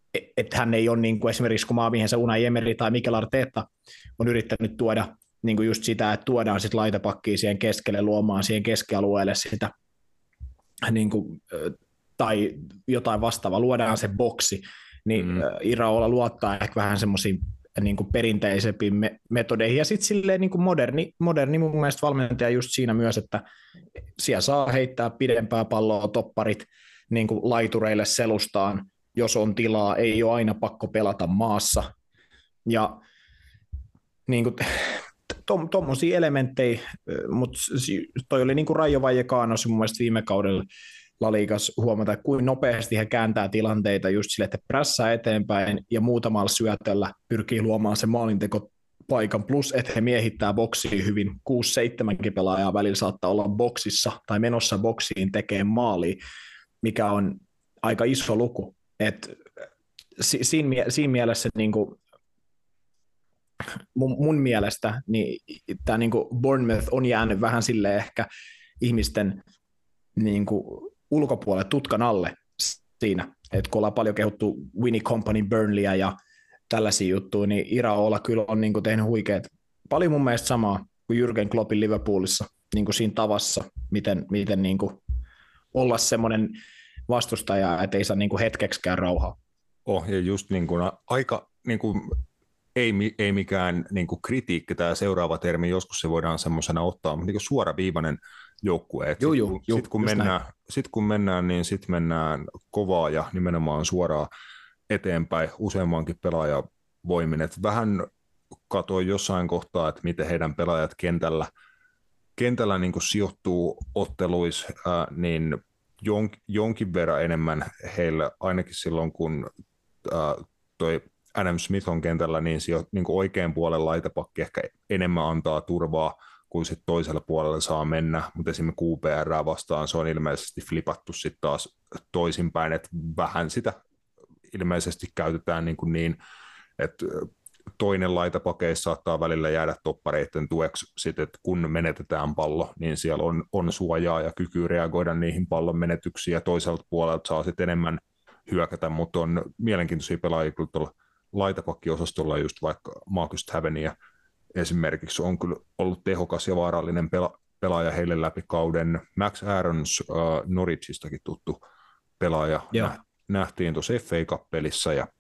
että hän ei ole niin kuin esimerkiksi, kun maamiehensä Unai Emery tai Mikel Arteta on yrittänyt tuoda niin kuin just sitä, että tuodaan sit laitapakkia siihen keskelle, luomaan siihen keskialueelle sitä, niin kuin, tai jotain vastaavaa, luodaan se boksi, niin mm. Iraola luottaa ehkä vähän semmoisiin niin kuin perinteisempiin me- metodeihin, ja sitten silleen niin kuin moderni, moderni mun mielestä valmentaja just siinä myös, että siellä saa heittää pidempää palloa topparit niin kuin laitureille selustaan, jos on tilaa, ei ole aina pakko pelata maassa, ja niin kuin, tuommoisia elementtejä, mutta toi oli niin kuin Rayo Vallecanossa mun mielestä viime kaudella La Ligas huomata, kuinka nopeasti he kääntää tilanteita just sille, että prässää eteenpäin ja muutamalla syötöllä pyrkii luomaan sen maalinteko-paikan, plus että he miehittää boksia hyvin, kuusi seitsemänkin pelaajaa välillä saattaa olla boksissa tai menossa boksiin tekee maalia, mikä on aika iso luku. Et siinä, siinä mielessä niin kuin mun, mun mielestä niin tämä niin kuin Bournemouth on jäänyt vähän silleen ehkä ihmisten niin kuin ulkopuolelle tutkan alle siinä, että kun ollaan paljon kehuttu Winnie Company, Burnleyä ja tällaisia juttuja, niin Iraola kyllä on niin kuin tehnyt huikeat, paljon mun mielestä samaa kuin Jürgen Kloppin Liverpoolissa, niin kuin siinä tavassa, miten, miten niin kuin olla semmoinen vastustaja, että ei saa niin kuin hetkeksikään rauhaa. Oh, ja just niin kuin aika, niin kuin, ei, ei mikään niin kuin kritiikki tämä seuraava termi, joskus se voidaan semmoisena ottaa, mutta niin kuin suoraviivainen joukkue. Sitten kun, sit, kun, mennään, sit, kun mennään, niin sitten mennään kovaa ja nimenomaan suoraan eteenpäin useammankin pelaajan voimin. Et vähän katsoin jossain kohtaa, että miten heidän pelaajat kentällä, kentällä niin kuin sijoittuu otteluissa, ää, niin jon, jonkin verran enemmän heillä, ainakin silloin kun ää, toi Adam Smith on kentällä, niin, sijo, niin kuin oikean puolen laitapakki ehkä enemmän antaa turvaa, kuin sitten toisella puolella saa mennä, mutta esimerkiksi Q P R vastaan se on ilmeisesti flipattu sitten taas toisinpäin, että vähän sitä ilmeisesti käytetään niin, kuin niin että toinen laitapakeissa saattaa välillä jäädä toppareiden tueksi, sit, että kun menetetään pallo, niin siellä on, on suojaa ja kyky reagoida niihin pallon menetyksiin, ja toiselta puolelta saa sitten enemmän hyökätä, mutta on mielenkiintoisia pelaajia kyllä tuolla laitapakkiosastolla, just vaikka Marcus Tavernier esimerkiksi on kyllä ollut tehokas ja vaarallinen pela- pelaaja heille läpi kauden. Max Aarons uh, Norwichistakin tuttu pelaaja Nä- nähtiin tuossa F A Cup-pelissä ja,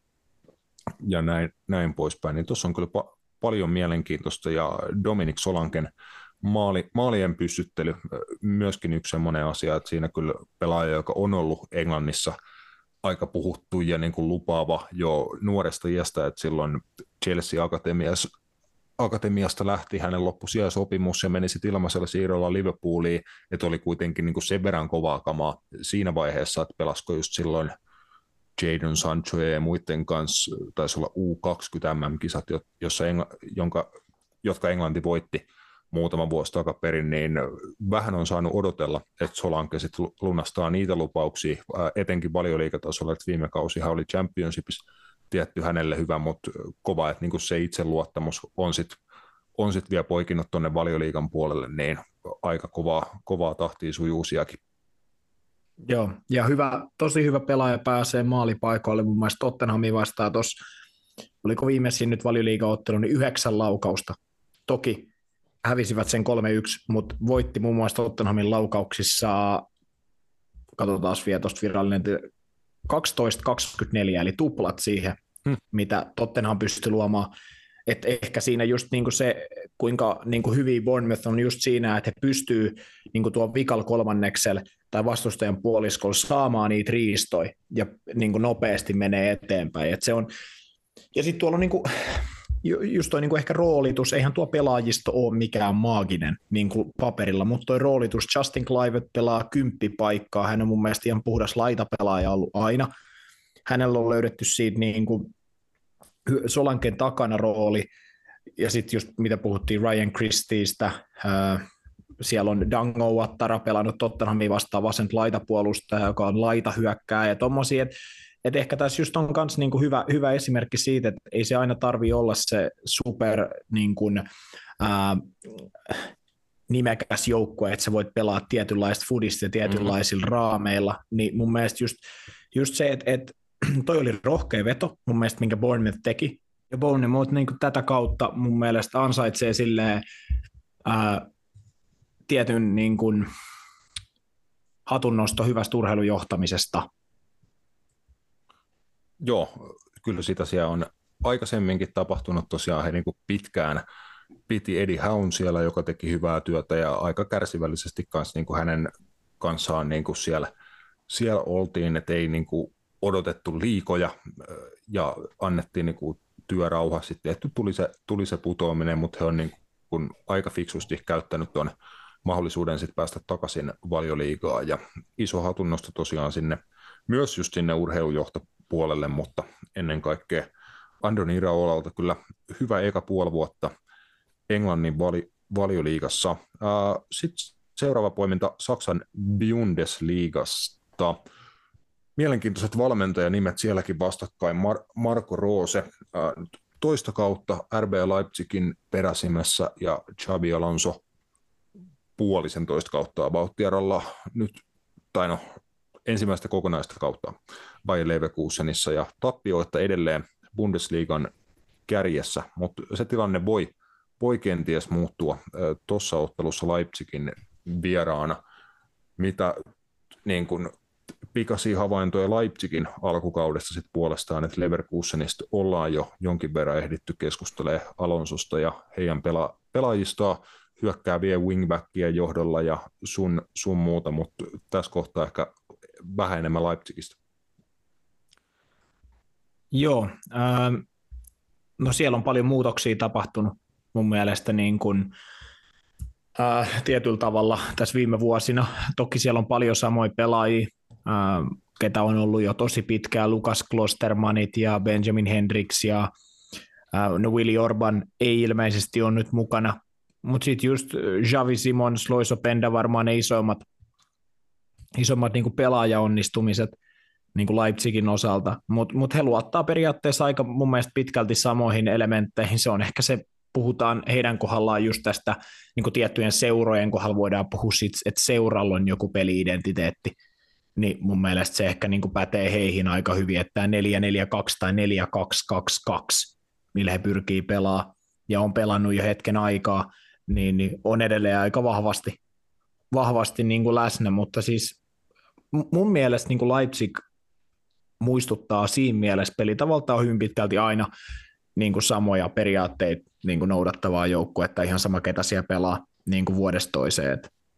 ja näin, näin poispäin. Niin tuossa on kyllä pa- paljon mielenkiintoista ja Dominic Solanken maali, maalien pystyttely myöskin yksi semmoinen asia, että siinä kyllä pelaaja, joka on ollut Englannissa aika puhuttu ja niin kuin lupaava jo nuoresta iästä, että silloin Chelsea Akatemiassa Akatemiasta lähti, hänen loppui sopimus ja meni sitten ilmaisella siirrolla Liverpooliin, että oli kuitenkin niin kuin sen verran kovaa kamaa siinä vaiheessa, että pelasko just silloin Jadon Sancho ja muiden kanssa, taisi olla U kaksikymmentä M M-kisat, jossa Engl- jonka, jotka Englanti voitti muutama vuosi takaperin, niin vähän on saanut odotella, että Solanke sitten lunastaa niitä lupauksia, etenkin valioliigatasolla, että viime kausihan oli Championshipissa tietty hänelle hyvä, mutta kova, että niinku se itseluottamus on sitten on sit vielä poikinut tuonne Valioliigan puolelle, niin aika kovaa, kovaa tahtia sujuusiakin. Joo, ja hyvä, tosi hyvä pelaaja pääsee maalipaikoille, mun mielestä Tottenhamin vastaan tuossa, oliko viimeisin nyt Valioliiga-ottelu, niin yhdeksän laukausta. Toki hävisivät sen kolme yksi, mutta voitti muun muassa Tottenhamin laukauksissa, katsotaan vielä tuosta virallinen, kaksitoista kaksikymmentäneljä, eli tuplat siihen, hmm. mitä Tottenham pystyi luomaan. Et ehkä siinä just niinku se, kuinka niinku hyviä Bournemouth on just siinä, että he pystyy niinku tuon vikal kolmanneksella tai vastustajan puoliskolla saamaan niitä riistoja ja niinku nopeasti menee eteenpäin. Et se on, ja sitten tuolla on niinku, just tuo niinku ehkä roolitus, eihän tuo pelaajisto ole mikään maaginen niinku paperilla, mutta tuo roolitus, Justin Kluivert pelaa kymppipaikkaa, hän on mun mielestä ihan puhdas laitapelaaja ollut aina. Hänellä on löydetty siitä niinku Solanken takana rooli, ja sitten just mitä puhuttiin Ryan Christiestä, ää, siellä on Dango Ouattara pelannut Tottenhamin vastaan vasenta laitapuolustaja, joka on laitahyökkääjä ja tommosia, että et ehkä tässä just on myös niinku hyvä, hyvä esimerkki siitä, että ei se aina tarvitse olla se super niinku, ää, nimekäs joukkue, että sä voit pelaa tietynlaista foodista ja tietynlaisilla mm-hmm. raameilla, niin mun mielestä just, just se, että et toi oli rohkea veto mun mielestä, minkä Bournemouth teki. Ja Bournemouth niin tätä kautta mun mielestä ansaitsee silleen ää, tietyn niin kuin, hatunnosto hyvästä urheilujohtamisesta. Joo, kyllä sitä siellä on aikaisemminkin tapahtunut tosiaan. He niin kuin pitkään piti Eddie Howe siellä, joka teki hyvää työtä ja aika kärsivällisesti kanssa niin kuin hänen kanssaan niin kuin siellä, siellä oltiin, että ei niin kuin odotettu liikoja ja annettiin niin kuin työrauha. Sitten että tuli se, tuli se putoaminen, mutta he on niin kuin aika fiksusti käyttänyt tuon mahdollisuuden sitten päästä takaisin Valioliigaan ja iso hatunnosto tosiaan sinne, myös just sinne urheilujohtopuolelle, mutta ennen kaikkea Andoni Iraolalta kyllä hyvä eka puoli vuotta Englannin vali, Valioliigassa. Sitten seuraava poiminta Saksan Bundesliigasta. Mielenkiintoiset valmentajanimet sielläkin vastakkain. Mar- Marco Rose toista kautta R B Leipzigin peräsimessä ja Xabi Alonso puolisen toista kautta Vauttiaralla nyt, tai no ensimmäistä kokonaista kautta Bayer Leverkusenissa ja tappioita edelleen Bundesliigan kärjessä, mutta se tilanne voi, voi kenties muuttua tuossa ottelussa Leipzigin vieraana, mitä niin kuin pikaisia havaintoja Leipzigin alkukaudesta sit puolestaan, että Leverkusenista ollaan jo jonkin verran ehditty keskustelemaan Alonsosta ja heidän pela- pelaajistaan, hyökkääviä wingbackien johdolla ja sun, sun muuta, mutta tässä kohtaa ehkä vähän enemmän Leipzigistä. Joo, ähm, no siellä on paljon muutoksia tapahtunut mun mielestä niin kuin, äh, tietyllä tavalla tässä viime vuosina. Toki siellä on paljon samoja pelaajia, äh, ketä on ollut jo tosi pitkään, Lukas Klostermanit ja Benjamin Hendricks ja äh, no Willy Orban ei ilmeisesti ole nyt mukana, mutta sitten just Xavi Simons, Loiso Penda varmaan ne isoimmat, isoimmat niin kuin pelaajaonnistumiset niin kuin Leipzigin osalta, mutta mut he luottaa periaatteessa aika mun mielestä pitkälti samoihin elementteihin. Se on ehkä se, puhutaan heidän kohdallaan just tästä niin kuin tiettyjen seurojen kohdalla voidaan puhua siitä, että seuralla on joku peli-identiteetti, niin mun mielestä se ehkä niin kuin pätee heihin aika hyvin, että tämä neljä neljä kaksi tai neljä kaksi kaksi kaksi, millä he pyrkii pelaamaan ja on pelannut jo hetken aikaa, niin, niin on edelleen aika vahvasti, vahvasti niin kuin läsnä, mutta siis mun mielestä niin kuin Leipzig muistuttaa siinä mielessä pelitavalta on hyvin pitkälti aina niin kuin samoja periaatteita niin kuin noudattavaa joukkuetta, ihan sama ketä siellä pelaa niin kuin vuodesta toiseen.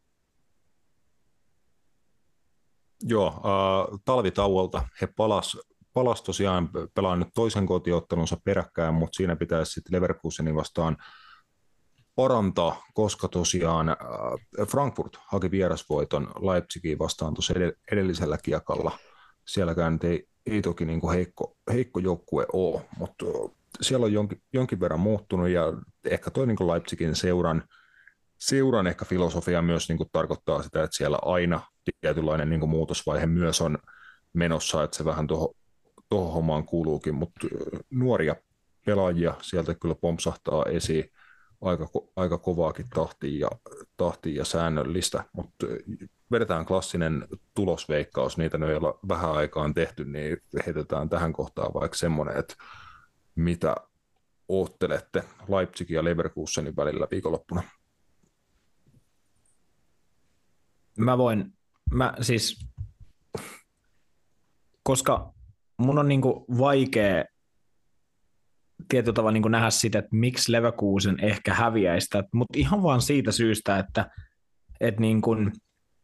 Joo, äh, talvitauolta he palas, palas tosiaan pelaa nyt toisen kotiottelunsa peräkkäin, mutta siinä pitäisi sitten Leverkusenin vastaan parantaa, koska tosiaan äh, Frankfurt haki vierasvoiton Leipzigiin vastaan tuossa edellisellä kiekalla. Sielläkään ei, ei toki niin kuin heikko, heikko joukkue ole, mutta siellä on jonkin, jonkin verran muuttunut ja ehkä toi niin kuin Leipzigin seuran, seuran ehkä filosofia myös niin kuin tarkoittaa sitä, että siellä aina tietynlainen niin kuin muutosvaihe myös on menossa, että se vähän tuohon toho hommaan kuuluukin, mutta nuoria pelaajia sieltä kyllä pompsahtaa esiin aika, aika kovaakin tahtia ja, tahtia ja säännöllistä, mutta vedetään klassinen tulosveikkaus, niitä ne joilla vähän aikaan tehty, niin heitetään tähän kohtaan vaikka semmoinen, että mitä oottelette Leipzigin ja Leverkusenin välillä viikonloppuna? Mä voin, mä siis, koska mun on niinku vaikea tietyllä tavalla niinku nähdä sitä, että miksi Leverkusen ehkä häviäisi, mutta ihan vaan siitä syystä, että et niin kuin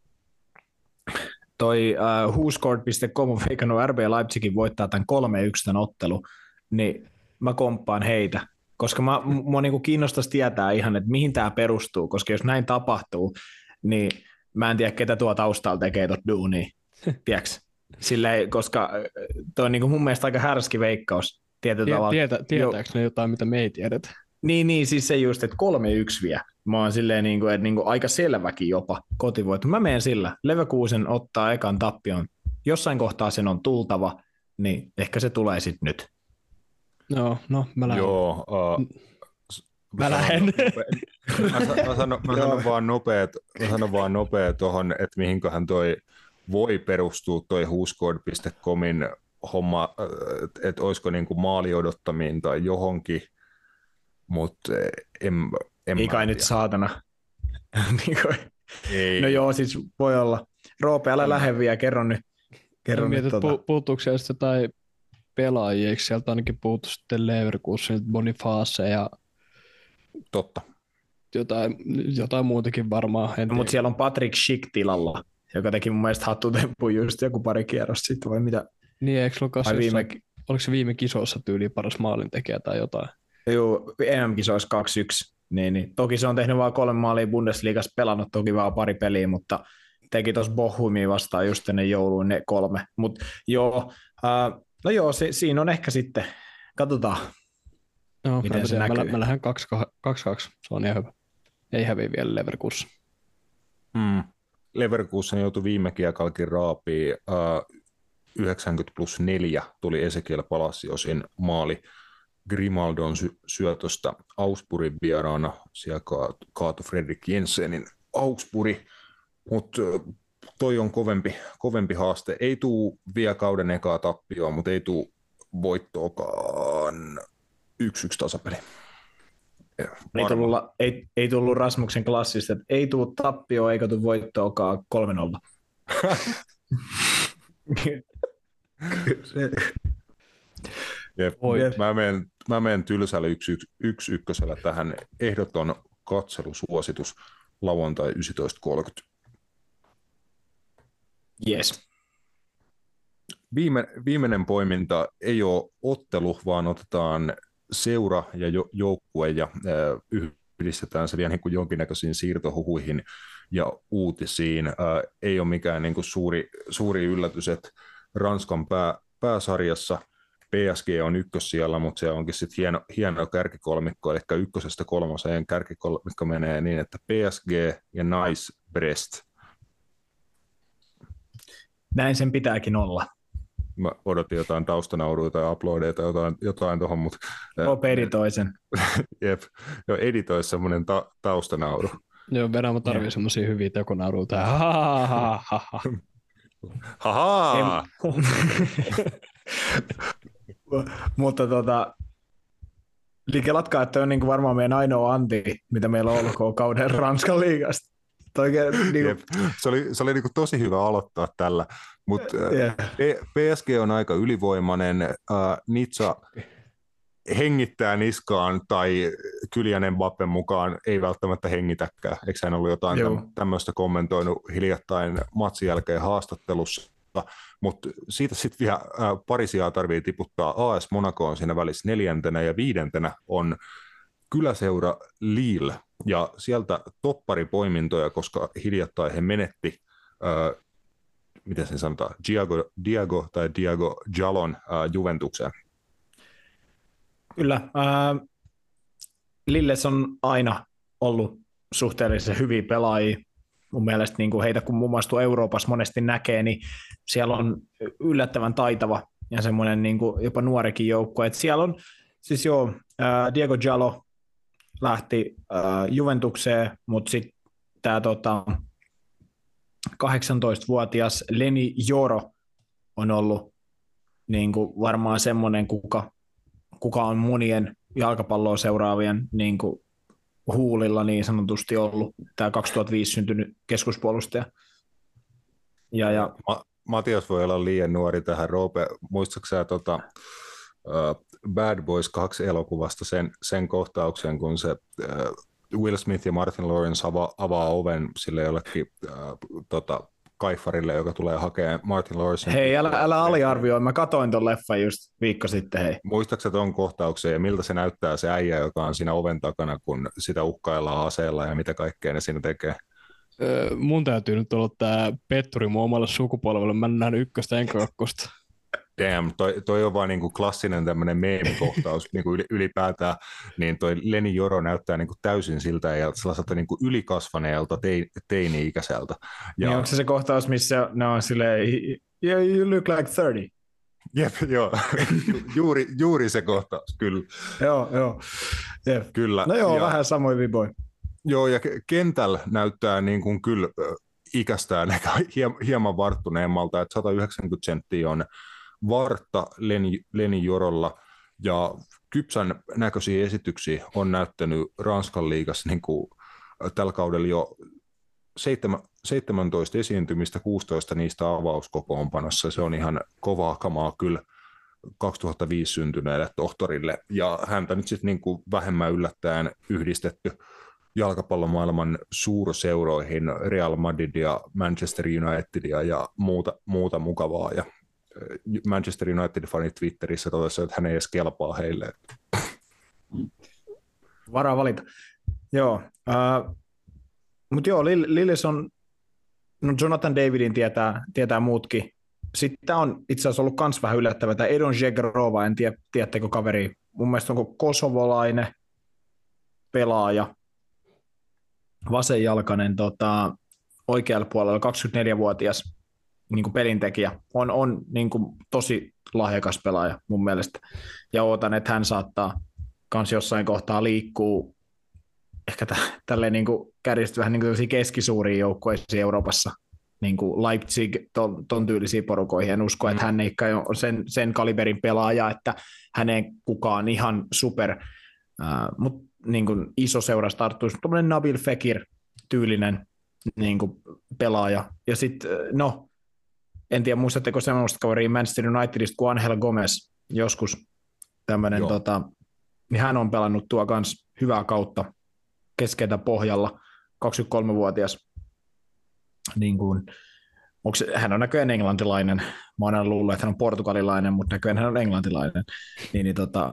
toi uh, whoscored piste com on veikannut R B Leipzigin voittaa tämän kolme yksi tämän ottelu, niin mä komppaan heitä, koska mä, mua niinku kiinnostaisi tietää ihan, että mihin tämä perustuu, koska jos näin tapahtuu, niin mä en tiedä, ketä tuo taustalla tekee tuota duunia, tiedätkö? Silleen, koska toi on niinku mun mielestä aika härski veikkaus tietyllä Tie, tavalla. tietä, tietääkö ne jotain, mitä me ei tiedetä? Niin, niin, siis se just, että kolme yksi vie. Mä oon silleen, niin kuin, että niin kuin aika selväkin jopa kotivoitto. Mä menen sillä. Leverkusen ottaa ekan tappion. Jossain kohtaa sen on tultava, niin ehkä se tulee sitten nyt. No, no, mä lähden. Joo, uh, mä lähden. Mä, mä sanon, mä sanon vaan nopeet, mä sanon vaan nopea tuohon, että mihinköhän toi voi perustua toi whoscored piste comin homma, että et olisiko niin kuin maali odottamiin tai johonkin, mutta en, en Ei kai nyt saatana. Ei. No joo, siis voi olla. Roope, älä lähde vielä, kerro nyt. Kerro nyt mietit, tota. puuttuuko sieltä jotain pelaajia, eikö sieltä ainakin puhuttu sitten Leverkusen, Boniface ja totta. Jotain, jotain muutakin varmaan. No, mutta siellä on Patrick Schick tilalla, joka teki mun mielestä hattutemppuun just joku pari kierrosta sitten, vai mitä? Niin, eikö ole viime... oliko se viime kisoissa tyyliin paras maalintekijä tai jotain? Joo, E M-kisoissa kaksi yksi. Niin, niin. Toki se on tehnyt vain kolme maalia Bundesliigassa, pelannut toki vaan pari peliä, mutta teki tuossa Bochumia vastaan just ennen jouluun ne kolme. Mutta joo, äh, no joo, si- siinä on ehkä sitten, katsotaan, no, miten se tiedä. näkyy. Mä, mä lähden kaksi kaksi, se on ihan hyvä. Ei häviä vielä Leverkusen. Mm. Leverkusen joutui viime kiekalkin raapiin. Uh, yhdeksänkymmentä plus neljä tuli Ezekiel Palaciosin maali Grimaldon sy- syötöstä Augsburgin vieraana. Siellä kaatui Fredrik Jensenin Augsburg, mutta toi on kovempi, kovempi haaste. Ei tule vielä kauden ekaa tappioa, mutta ei tule voittoakaan yksi yksi tasapeli. Ei tullut, ei, ei tullut Rasmuksen klassista, että ei tule tappioa eikä tule voittoakaan kolme nolla. Jep. Mä menen, mä menen tylsällä yksi, yksi, yksi ykkösellä tähän ehdoton katselusuositus lauantai yhdeksäntoista kolmekymmentä. Yes. Viime, viimeinen poiminta ei ole ottelu, vaan otetaan seura ja jo, joukkue ja äh, yhdistetään se vielä niin kuin jonkinnäköisiin siirtohuhuihin ja uutisiin. Äh, ei ole mikään niin kuin suuri, suuri yllätys, että Ranskan pää, pääsarjassa P S G on ykkössijalla, mutta se onkin sitten hieno, hieno kärkikolmikko, eli ykkösestä kolmoseen kärkikolmikko menee niin, että P S G ja Nice Brest. Näin sen pitääkin olla. Mä odotin jotain taustanauruja tai uploadeja tai jotain, jotain tuohon, mutta... Rope editoi sen. Jep, jo editoi semmoinen ta- taustanauru. Joo, verran mä tarvitsen semmoisia hyviä tekonauruja. Ha ha Mutta tota, liikelatkaa, että on niin kuin varmaan meidän ainoa anti, mitä meillä on ollut koko kauden Ranskan liigasta. Oikein, niin kuin... Se oli, se oli niin kuin tosi hyvä aloittaa tällä, mutta yeah. P S G on aika ylivoimainen. Uh, Nizza hengittää niskaan tai Kylian Mbappen mukaan ei välttämättä hengitäkään. Eikö hän ollut jotain täm, tämmöistä kommentoinut hiljattain matsin jälkeen haastattelussa? Mutta siitä sitten vielä uh, pari sijaa tarvii tiputtaa. A S Monaco on siinä välissä neljäntenä ja viidentenä on kyläseura Lille. Ja sieltä topparipoimintoja, koska hiljattain he menetti, äh, miten sen sanotaan, Diago, Diago tai Diago Jalon äh, Juventukseen. Kyllä. Äh, Lilles on aina ollut suhteellisen hyviä pelaajia. Mun mielestä niin kuin heitä kun muun muassa Euroopassa monesti näkee, niin siellä on yllättävän taitava ja semmoinen niin kuin jopa nuorikin joukko. Et siellä on siis joo, äh, Diego Jalo lähti äh, Juventukseen, mutta sitten tämä tota, kahdeksantoistavuotias Leni Joro on ollut niin kuin varmaan semmoinen, kuka, kuka on monien jalkapalloa seuraavien niin kuin huulilla niin sanotusti ollut, tämä kaksituhattaviisi syntynyt keskuspuolustaja. Ja, ja... Ma- Matias voi olla liian nuori tähän. Roope, muistatko sä tota, uh, Bad Boys kaksi elokuvasta sen, sen kohtauksen, kun se uh, Will Smith ja Martin Lawrence ava, avaa oven sille jollekin uh, tota, kaiffarille, joka tulee hakemaan Martin Lawrence. Hei, älä, älä aliarvioi, mä katoin ton leffan just viikko sitten, hei. Muistatko sä ton kohtauksen ja miltä se näyttää se äijä, joka on siinä oven takana, kun sitä uhkaillaan aseella ja mitä kaikkea ne siinä tekee? Öö, mun täytyy nyt olla tää petturi mun omalle sukupolvelle, mä en nähnyt ykköstä enkä kakkosta. Damn, toi, toi on vaan niinku klassinen tämmöinen meemikohtaus niinku ylipäätään, niin toi Leni Joro näyttää niinku täysin siltä ja sellaiselta niinku ylikasvaneelta tein, teini-ikäiseltä. Ja... Niin onko se se kohtaus, missä ne on silleen, yeah, you look like thirty? Jep, joo, juuri, juuri se kohtaus, kyllä. Joo, joo. Jep. Kyllä. No joo, ja... vähän samoin viboi. Joo, ja kentällä näyttää niin kuin kyllä ikästään hieman varttuneemmalta, että sata yhdeksänkymmentä senttiä on Vartta Leni, Leni Jorolla, ja kypsän näköisiä esityksiä on näyttänyt Ranskan liigassa niin kuin tällä kaudella jo seitsemäntoista esiintymistä, kuusitoista niistä avauskokoonpanossa. Se on ihan kovaa kamaa kyllä kaksituhattaviisi syntyneelle tohtorille, ja häntä nyt sitten niin kuin vähemmän yllättäen yhdistetty jalkapallomaailman suurseuroihin, Real Madridia, Manchester Unitedia ja muuta, muuta mukavaa. Ja Manchester United-fanit Twitterissä totesivat, että hän ei edes kelpaa heille. Varaa valita. Joo, äh, mutta joo, Lillis on, no Jonathan Davidin tietää, tietää muutkin. Sitten on itse asiassa ollut myös vähän yllättävää, tämä Edon Zegrova, en tiedä, tiedättekö kaveri, mun mielestä onko kosovolainen pelaaja, vasenjalkainen tota, oikealla puolella, kaksikymmentäneljävuotias niin kuin pelintekijä, on, on niin kuin tosi lahjakas pelaaja mun mielestä, ja ootan, että hän saattaa kans jossain kohtaa liikkuu ehkä t- tälleen niin kuin kärjistä vähän niin kuin keskisuuriin joukkueisiin Euroopassa, niin kuin Leipzig, ton, ton tyylisiin porukoihin. En usko, että hän ei ole sen, sen kaliberin pelaaja, että häneen kukaan ihan super, äh, mutta niin kuin iso seura tarttuisi. Tuollainen Nabil Fekir-tyylinen niin kuin pelaaja. Ja sitten, no, en tiedä, muistatteko semmoista kaveria Manchester Unitedista kuin Angel Gomez joskus tämmöinen, tota, niin hän on pelannut tuo kans hyvää kautta keskeltä pohjalla, kaksikymmentäkolmevuotias. Niin kuin, se, hän on näköjään englantilainen. Mä oon aina luullut, että hän on portugalilainen, mutta näköjään hän on englantilainen. Niin, niin tota,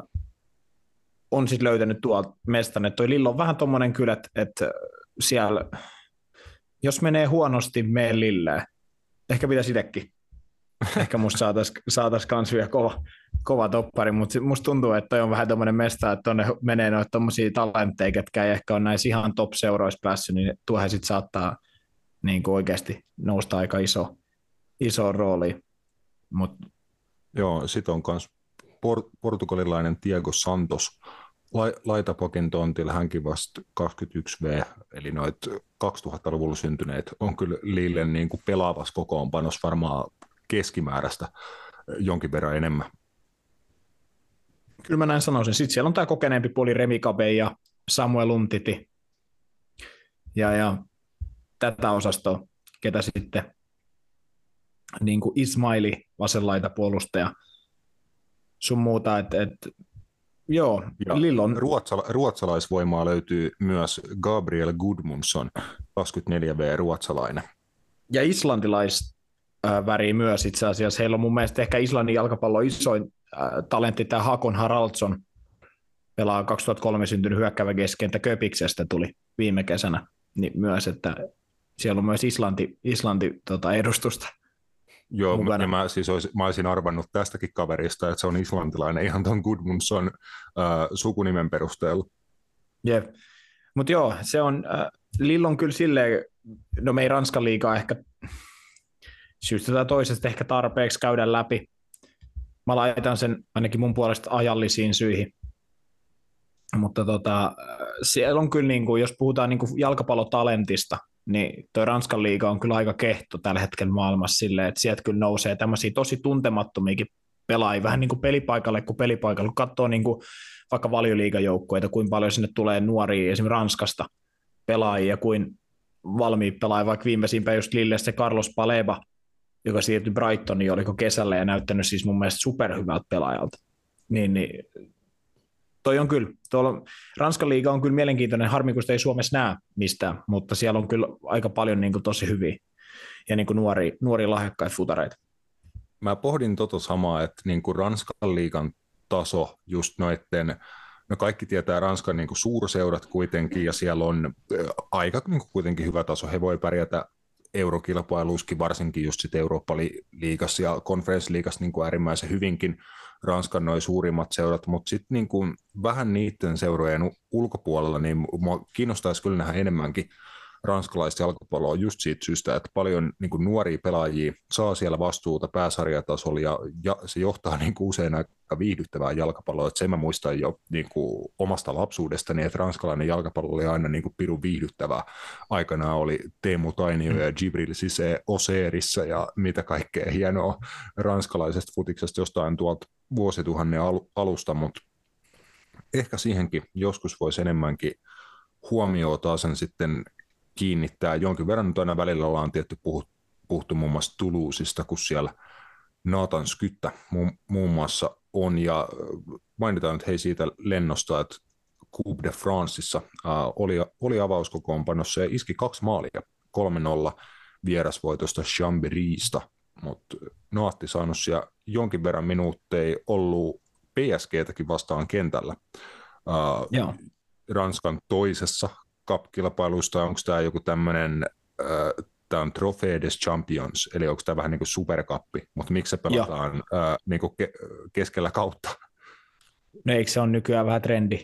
on sitten löytänyt tuolta mestan. Toi Lillo on vähän tommonen kyllä, että, että siellä, jos menee huonosti, mene Lilleen. Ehkä pitäisi itsekin. Ehkä musta saataisiin saatais kans vielä kova, kova toppari, mutta musta tuntuu, että toi on vähän tommonen mesta, että tonne menee noita tommosia talentteja, ketkä ei ehkä ole näissä ihan top-seuroissa päässyt, niin tuohon sitten saattaa niin kuin oikeasti nousta aika iso, iso rooli. Mut. Joo, sitten on myös por- portugalilainen Thiago Santos La- laitapakin tontilla, hänkin vasta kaksikymmentäyksi vuotias, eli noit kaksituhattaluvulla syntyneet on kyllä Lillen niin kuin pelaavassa kokoonpanossa varmaan keskimääräistä jonkin verran enemmän. Kyllä mä näin sanoisin. Sitten siellä on tämä kokeneempi puoli Remi Cabe ja Samuel Umtiti. Ja, ja tätä osastoa, ketä sitten niin kuin Ismaili, vasenlaita puolustaja, sun muuta, että et, joo, Lillon. Ruotsala, ruotsalaisvoimaa löytyy myös Gabriel Gudmundsson, kaksikymmentäneljä vuotias ruotsalainen. Ja islantilaisväri myös itse asiassa. Heillä on mun mielestä ehkä Islannin jalkapallon isoin äh, talentti, tämä Hakon Haraldsson, pelaa kaksituhattakolme syntynyt hyökkäävä keskentä Köpiksestä tuli viime kesänä, niin myös, että siellä on myös Islanti, Islanti tota, edustusta. Joo, ja mä, siis olisi, mä olisin arvannut tästäkin kaverista, että se on islantilainen ihan tuon Gudmundsson äh, sukunimen perusteella. Jep, mutta joo, se on, äh, Lille on kyllä silleen, no me ei Ranskan liigaa ehkä syystä tai toisesta ehkä tarpeeksi käydä läpi. Mä laitan sen ainakin mun puolesta ajallisiin syihin. Mutta tota, siellä on kyllä, niin kuin, jos puhutaan niin kuin jalkapallotalentista, niin toi Ranskan liiga on kyllä aika kehto tällä hetkellä maailmassa silleen, että sieltä kyllä nousee tämmöisiä tosi tuntemattomiakin pelaajia, vähän niin kuin pelipaikalle kuin pelipaikalle, kun katsoo niin kuin vaikka valioliigajoukkueita, kuinka paljon sinne tulee nuoria esimerkiksi Ranskasta pelaajia, kuin valmiit pelaajia, vaikka viimeisimpä just Lillessä se Carlos Paleba, joka siirtyi Brightoniin, oliko kesällä ja näyttänyt siis mun mielestä superhyvältä pelaajalta. Niin, niin toi on kyllä, tuolla Ranskan liiga on kyllä mielenkiintoinen, harmi kun sitä ei Suomessa näe mistään, mutta siellä on kyllä aika paljon niin kuin tosi hyviä ja niin kuin nuoria, nuoria lahjakkaita futareita. Mä pohdin tota samaa, että niin kuin Ranskan liigan taso just noitten, no kaikki tietää Ranskan niin kuin suurseurat kuitenkin, ja siellä on aika niin kuin kuitenkin hyvä taso, he voi pärjätä eurokilpailuissakin, varsinkin just sit Eurooppa-liigassa ja konferenssiliigassa niin kuin äärimmäisen hyvinkin Ranskan noin suurimmat seurat, mutta sitten niin kuin vähän niiden seurojen ulkopuolella, niin mua kiinnostaisi kyllä nähdä enemmänkin ranskalaista jalkapalloa on just siitä syystä, että paljon niin kuin nuoria pelaajia saa siellä vastuuta pääsarjatasolla ja, ja se johtaa niin kuin usein aika viihdyttävää jalkapalloa. Että sen mä muistan jo niin kuin omasta lapsuudestani, että ranskalainen jalkapallo oli aina niin kuin pirun viihdyttävää. Aikanaan oli Teemu Tainio ja Djibril Cissé Auxerrissa ja mitä kaikkea hienoa ranskalaisesta futiksesta jostain tuolta vuosituhannen alusta, mutta ehkä siihenkin joskus voisi enemmänkin huomioon sen sitten kiinnittää. Jonkin verran nyt aina välillä ollaan tietty puhuttu, puhuttu muun muassa Toulousesta, kun siellä Nathan Skyttä mu, muun muassa on, ja mainitaan nyt hei siitä lennosta, että Coupe de Franceissa äh, oli, oli avauskokoonpanossa ja iski kaksi maalia, kolme nolla vierasvoitosta Chambérystä, mutta Naatti saanut siellä jonkin verran minuutteja ollut P S G:täkin vastaan kentällä. Uh, Ranskan toisessa cup-kilpailuista, onko tämä joku tämmöinen, uh, tämä on Trophée des Champions, eli onko tämä vähän niin kuin superkappi, mutta miksi se pelataan uh, niin kuin ke- keskellä kautta? No eikö se on nykyään vähän trendi?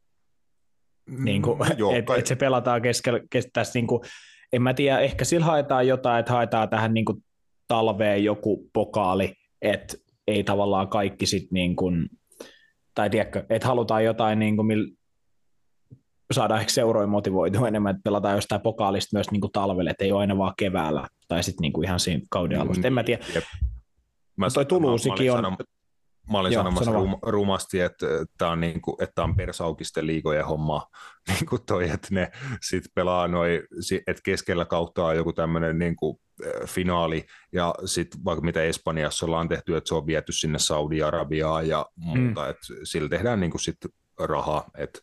Niin kuin, mm, joo, että kai... et se pelataan keskellä, keskellä niin kuin, en mä tiedä, ehkä sillä haetaan jotain, että haetaan tähän niin kuin talveen joku pokaali, että ei tavallaan kaikki sitten niin kuin, tai tiedätkö, että halutaan jotain, niin kuin, millä saadaan ehkä seuroja motivoitua enemmän, että pelataan jostain pokaalista myös niin kuin talvelle, että ei ole aina vaan keväällä, tai sitten niin kuin ihan siinä kauden alusta. Mm, en mä tiedä. Mä, toi Toulousikin on... Sanom, mä olin Joo, sanomassa sano rum, rumasti, että tämä on, niin kuin, että on persaukisten liigojen homma, niin kuin toi, että ne sitten pelaa noin, että keskellä kautta on joku tämmöinen niin kuin finaali, ja sitten vaikka mitä Espanjassa ollaan tehty, että se on viety sinne Saudi-Arabiaan ja muuta, mm. että sillä tehdään niin kuin sitten rahaa. Että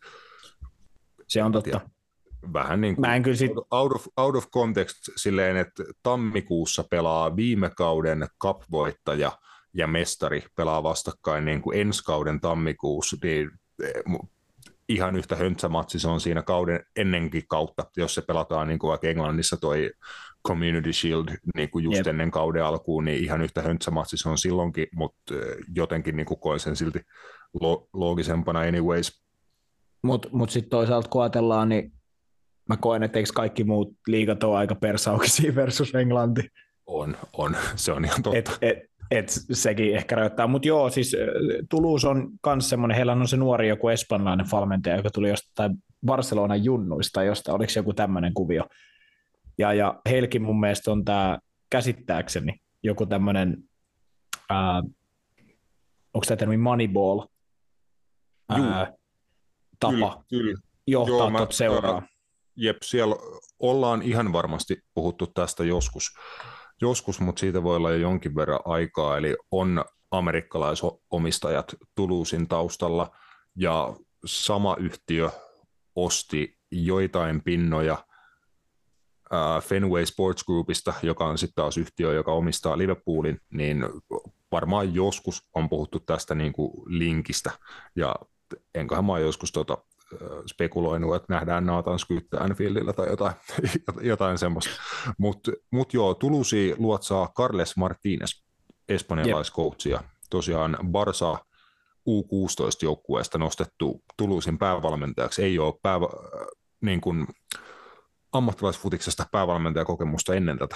se on totta. Tiedä, vähän niin kuin Mä en kyllä sit... out, of, out of context silleen, että tammikuussa pelaa viime kauden cup-voittaja ja mestari pelaa vastakkain niin kuin ensi kauden tammikuussa, niin ihan yhtä höntsämatsi se on siinä kauden ennenkin kautta, jos se pelataan niin kuin vaikka Englannissa toi Community Shield niin kuin just yep. ennen kauden alkuun, niin ihan yhtä höntsämatsi se on silloinkin, mutta jotenkin niin kuin koen sen silti lo- loogisempana anyways. Mutta mut sitten toisaalta kun ajatellaan, niin mä koen, että eikö kaikki muut liigat ole aika persaukisia versus Englanti. On, on, se on ihan totta. Et, et, et sekin ehkä rajoittaa, mutta joo, siis Toulouse on myös semmoinen, heillä on se nuori joku espanjalainen valmentaja, joka tuli jostain Barcelonan junnuista, josta oliko joku tämmöinen kuvio. Ja, ja heilläkin mun mielestä on tämä käsittääkseni joku tämmöinen, ää, onko tämä termi Moneyball ää, tapa kyllä, kyllä. johtaa joo, tuota seuraa. Jep, siellä ollaan ihan varmasti puhuttu tästä joskus, joskus, mutta siitä voi olla jo jonkin verran aikaa, eli on amerikkalaisomistajat Toulousen taustalla, ja sama yhtiö osti joitain pinnoja uh, Fenway Sports Groupista, joka on sitten taas yhtiö, joka omistaa Liverpoolin, niin varmaan joskus on puhuttu tästä niin kuin linkistä, ja enköhän mä oon joskus tota, spekuloinut, että nähdään Nathan Skyttä Anfieldillä tai jotain, jotain semmoista. Mutta mut joo, Toulouse luotsaa Carles Martínez, espanjalaiskoutsia. Yep. Tosiaan Barça U kuusitoista-joukkueesta nostettu Toulousen päävalmentajaksi. Ei ole pää, niin kuin ammattilaisfutiksesta päävalmentajakokemusta ennen tätä.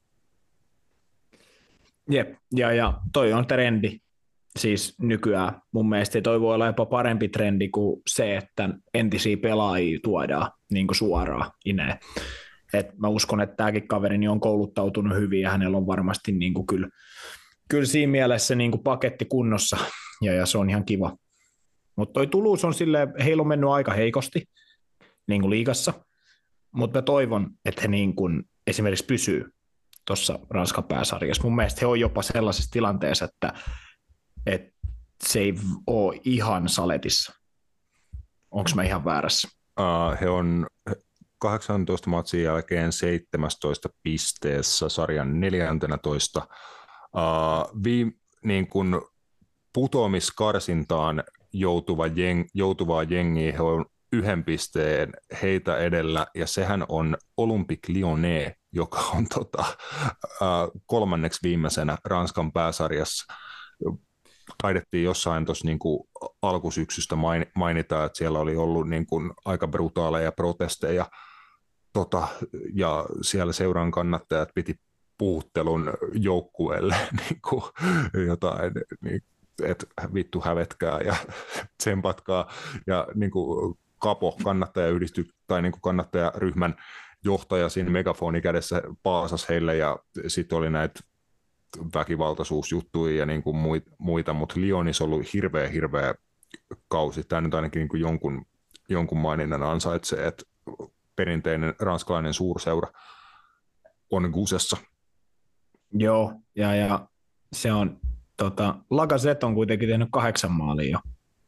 Jep, ja, ja toi on trendi. Siis nykyään mun mielestä toi voi olla jopa parempi trendi kuin se, että entisiä pelaajia tuodaan niin kuin suoraan ineen. Et mä uskon, että tämäkin kaverini on kouluttautunut hyvin ja hänellä on varmasti niin kuin kyllä, kyllä siinä mielessä niin kuin paketti kunnossa ja, ja se on ihan kiva. Mutta toi Toulouse on silleen, heillä on mennyt aika heikosti niin kuin liigassa, mutta mä toivon, että he niin kuin esimerkiksi pysyy tuossa Ranskan pääsarjassa. Mun mielestä he on jopa sellaisessa tilanteessa, että että se ei ole ihan saletissa. Onko mä ihan väärässä? Uh, he on kahdeksantoista matsin jälkeen seitsemäntoista pisteessä sarjan neljäntenätoista. Uh, vii, niin kun putoamiskarsintaan joutuva jeng, joutuvaa jengiä he on yhden pisteen heitä edellä, ja sehän on Olympique Lyonnais, joka on tota, uh, kolmanneksi viimeisenä Ranskan pääsarjassa. Taidettiin jossain tuossa niin kuin alkusyksystä mainita, että siellä oli ollut niin kuin aika brutaaleja protesteja tota, ja siellä seuran kannattajat piti puhuttelun joukkueelle niin kuin jotain, niin, että vittu hävetkää ja tsempatkaa, ja niin kuin Kapo, kannattajayhdisty tai niin kuin kannattajaryhmän johtaja siinä megafoni kädessä paasas heille, ja sitten oli näitä väkivaltaisuusjuttuja ja niin kuin muita, mutta Lyonis on ollut hirveä, hirveä kausi. Tämä nyt ainakin niin kuin jonkun, jonkun maininnan ansaitsee, että perinteinen ranskalainen suurseura on kusessa. Joo, ja, ja se on, tota, Lacazette on kuitenkin tehnyt kahdeksan maalia jo.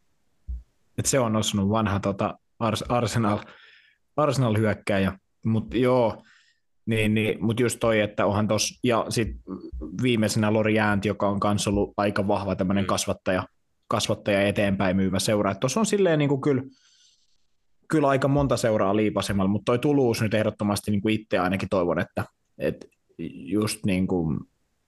Et se on osunut vanha tota, Arsenal, Arsenal-hyökkääjä, mutta joo, niin, niin, mutta just toi, että onhan tos, ja sitten viimeisenä Lorient, joka on kanssa ollut aika vahva tämmöinen mm. kasvattaja, kasvattaja eteenpäin myyvä seura. Tuossa on silleen niin kuin kyllä, kyllä aika monta seuraa liipasemalla, mutta toi Toulouse nyt ehdottomasti niin kuin itse ainakin toivon, että, että just niin kuin,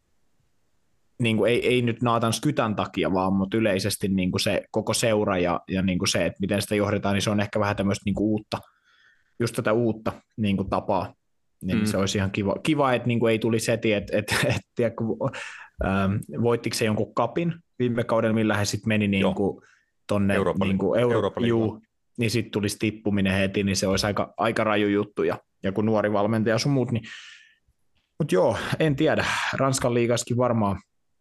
niin kuin ei, ei nyt Nathan Skytän takia vaan, mutta yleisesti niin kuin se koko seura ja, ja niin kuin se, että miten sitä johdetaan, niin se on ehkä vähän tämmöistä niin kuin uutta, just tätä uutta niin kuin tapaa. Niin mm. Se olisi ihan kiva, kiva että niin kuin ei tulisi heti, että, että, että tiedätkö, ähm, voittiko se jonkun kapin viime kaudella, millä he sitten meni niin kuin tonne Eurooppa, niin kuin Euro- Eurooppa juu, niin sitten tulisi tippuminen heti, niin se olisi aika, aika raju juttu, ja, ja kun nuori valmentaja sun muut, niin mutta joo, en tiedä. Ranskan liigassakin varmaan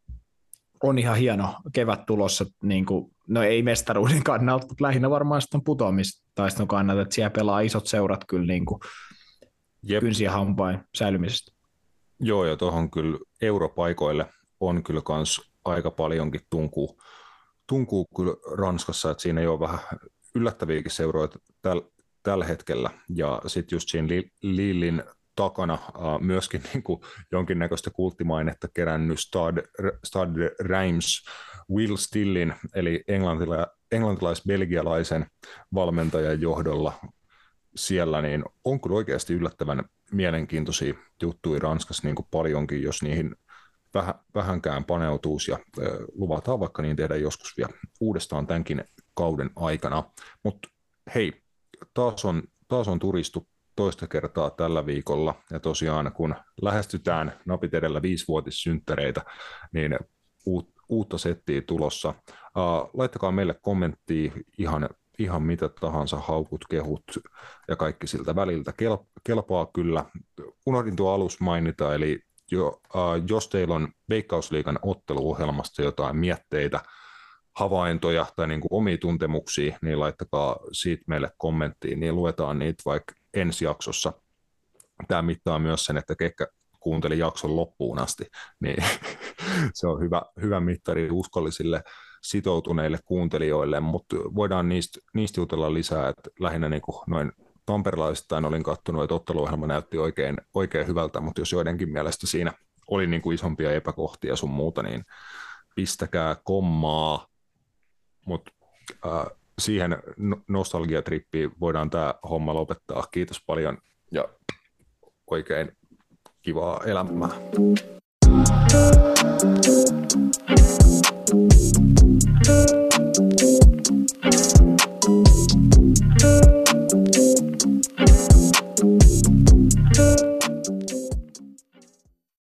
on ihan hieno kevät tulossa, niin kuin, no ei mestaruuden kannalta, mutta lähinnä varmaan sitten putoamistaiston kannalta, että siellä pelaa isot seurat kyllä niin kuin kynsi ja hampain säilymisestä. Joo, ja tuohon kyllä europaikoille on kyllä kans aika paljonkin tunkuu, tunkuu kyllä Ranskassa, että siinä ei ole vähän yllättäviäkin seuroja täl, tällä hetkellä, ja sitten just siinä Lillin takana uh, myöskin niin kuin jonkinnäköistä kulttimainetta kerännyt Stade, Stade Reims Will Stillin, eli englantila, englantilais-belgialaisen valmentajan johdolla siellä, niin on kyllä oikeasti yllättävän mielenkiintoisia juttuja Ranskassa niin kuin paljonkin, jos niihin väh, vähänkään paneutuisi, ja äh, luvataan vaikka niin tehdä joskus vielä uudestaan tämänkin kauden aikana. Mutta hei, taas on, taas on turistu toista kertaa tällä viikolla, ja tosiaan kun lähestytään napit edellä viisivuotissynttäreitä, niin uut, uutta settiä tulossa. Uh, laittakaa meille kommenttia ihan, ihan mitä tahansa, haukut, kehut ja kaikki siltä väliltä Kel, kelpaa kyllä. Unohdin tuo alus mainita, eli jo, uh, jos teillä on Veikkausliigan otteluohjelmasta jotain mietteitä, havaintoja tai niin kuin omia tuntemuksia, niin laittakaa siitä meille kommenttiin, niin luetaan niitä vaikka ensi jaksossa. Tämä mittaa myös sen, että ketkä kuunteli jakson loppuun asti, niin se on hyvä, hyvä mittari uskollisille sitoutuneille kuuntelijoille, mutta voidaan niistä, niistä jutella lisää, että lähinnä niin kuin noin tamperelaisittain olin katsonut, että otteluohjelma näytti oikein, oikein hyvältä, mutta jos joidenkin mielestä siinä oli niin kuin isompia epäkohtia sun muuta, niin pistäkää kommaa, mutta äh, siihen nostalgiatrippiin voidaan tämä homma lopettaa. Kiitos paljon ja oikein kivaa elämää.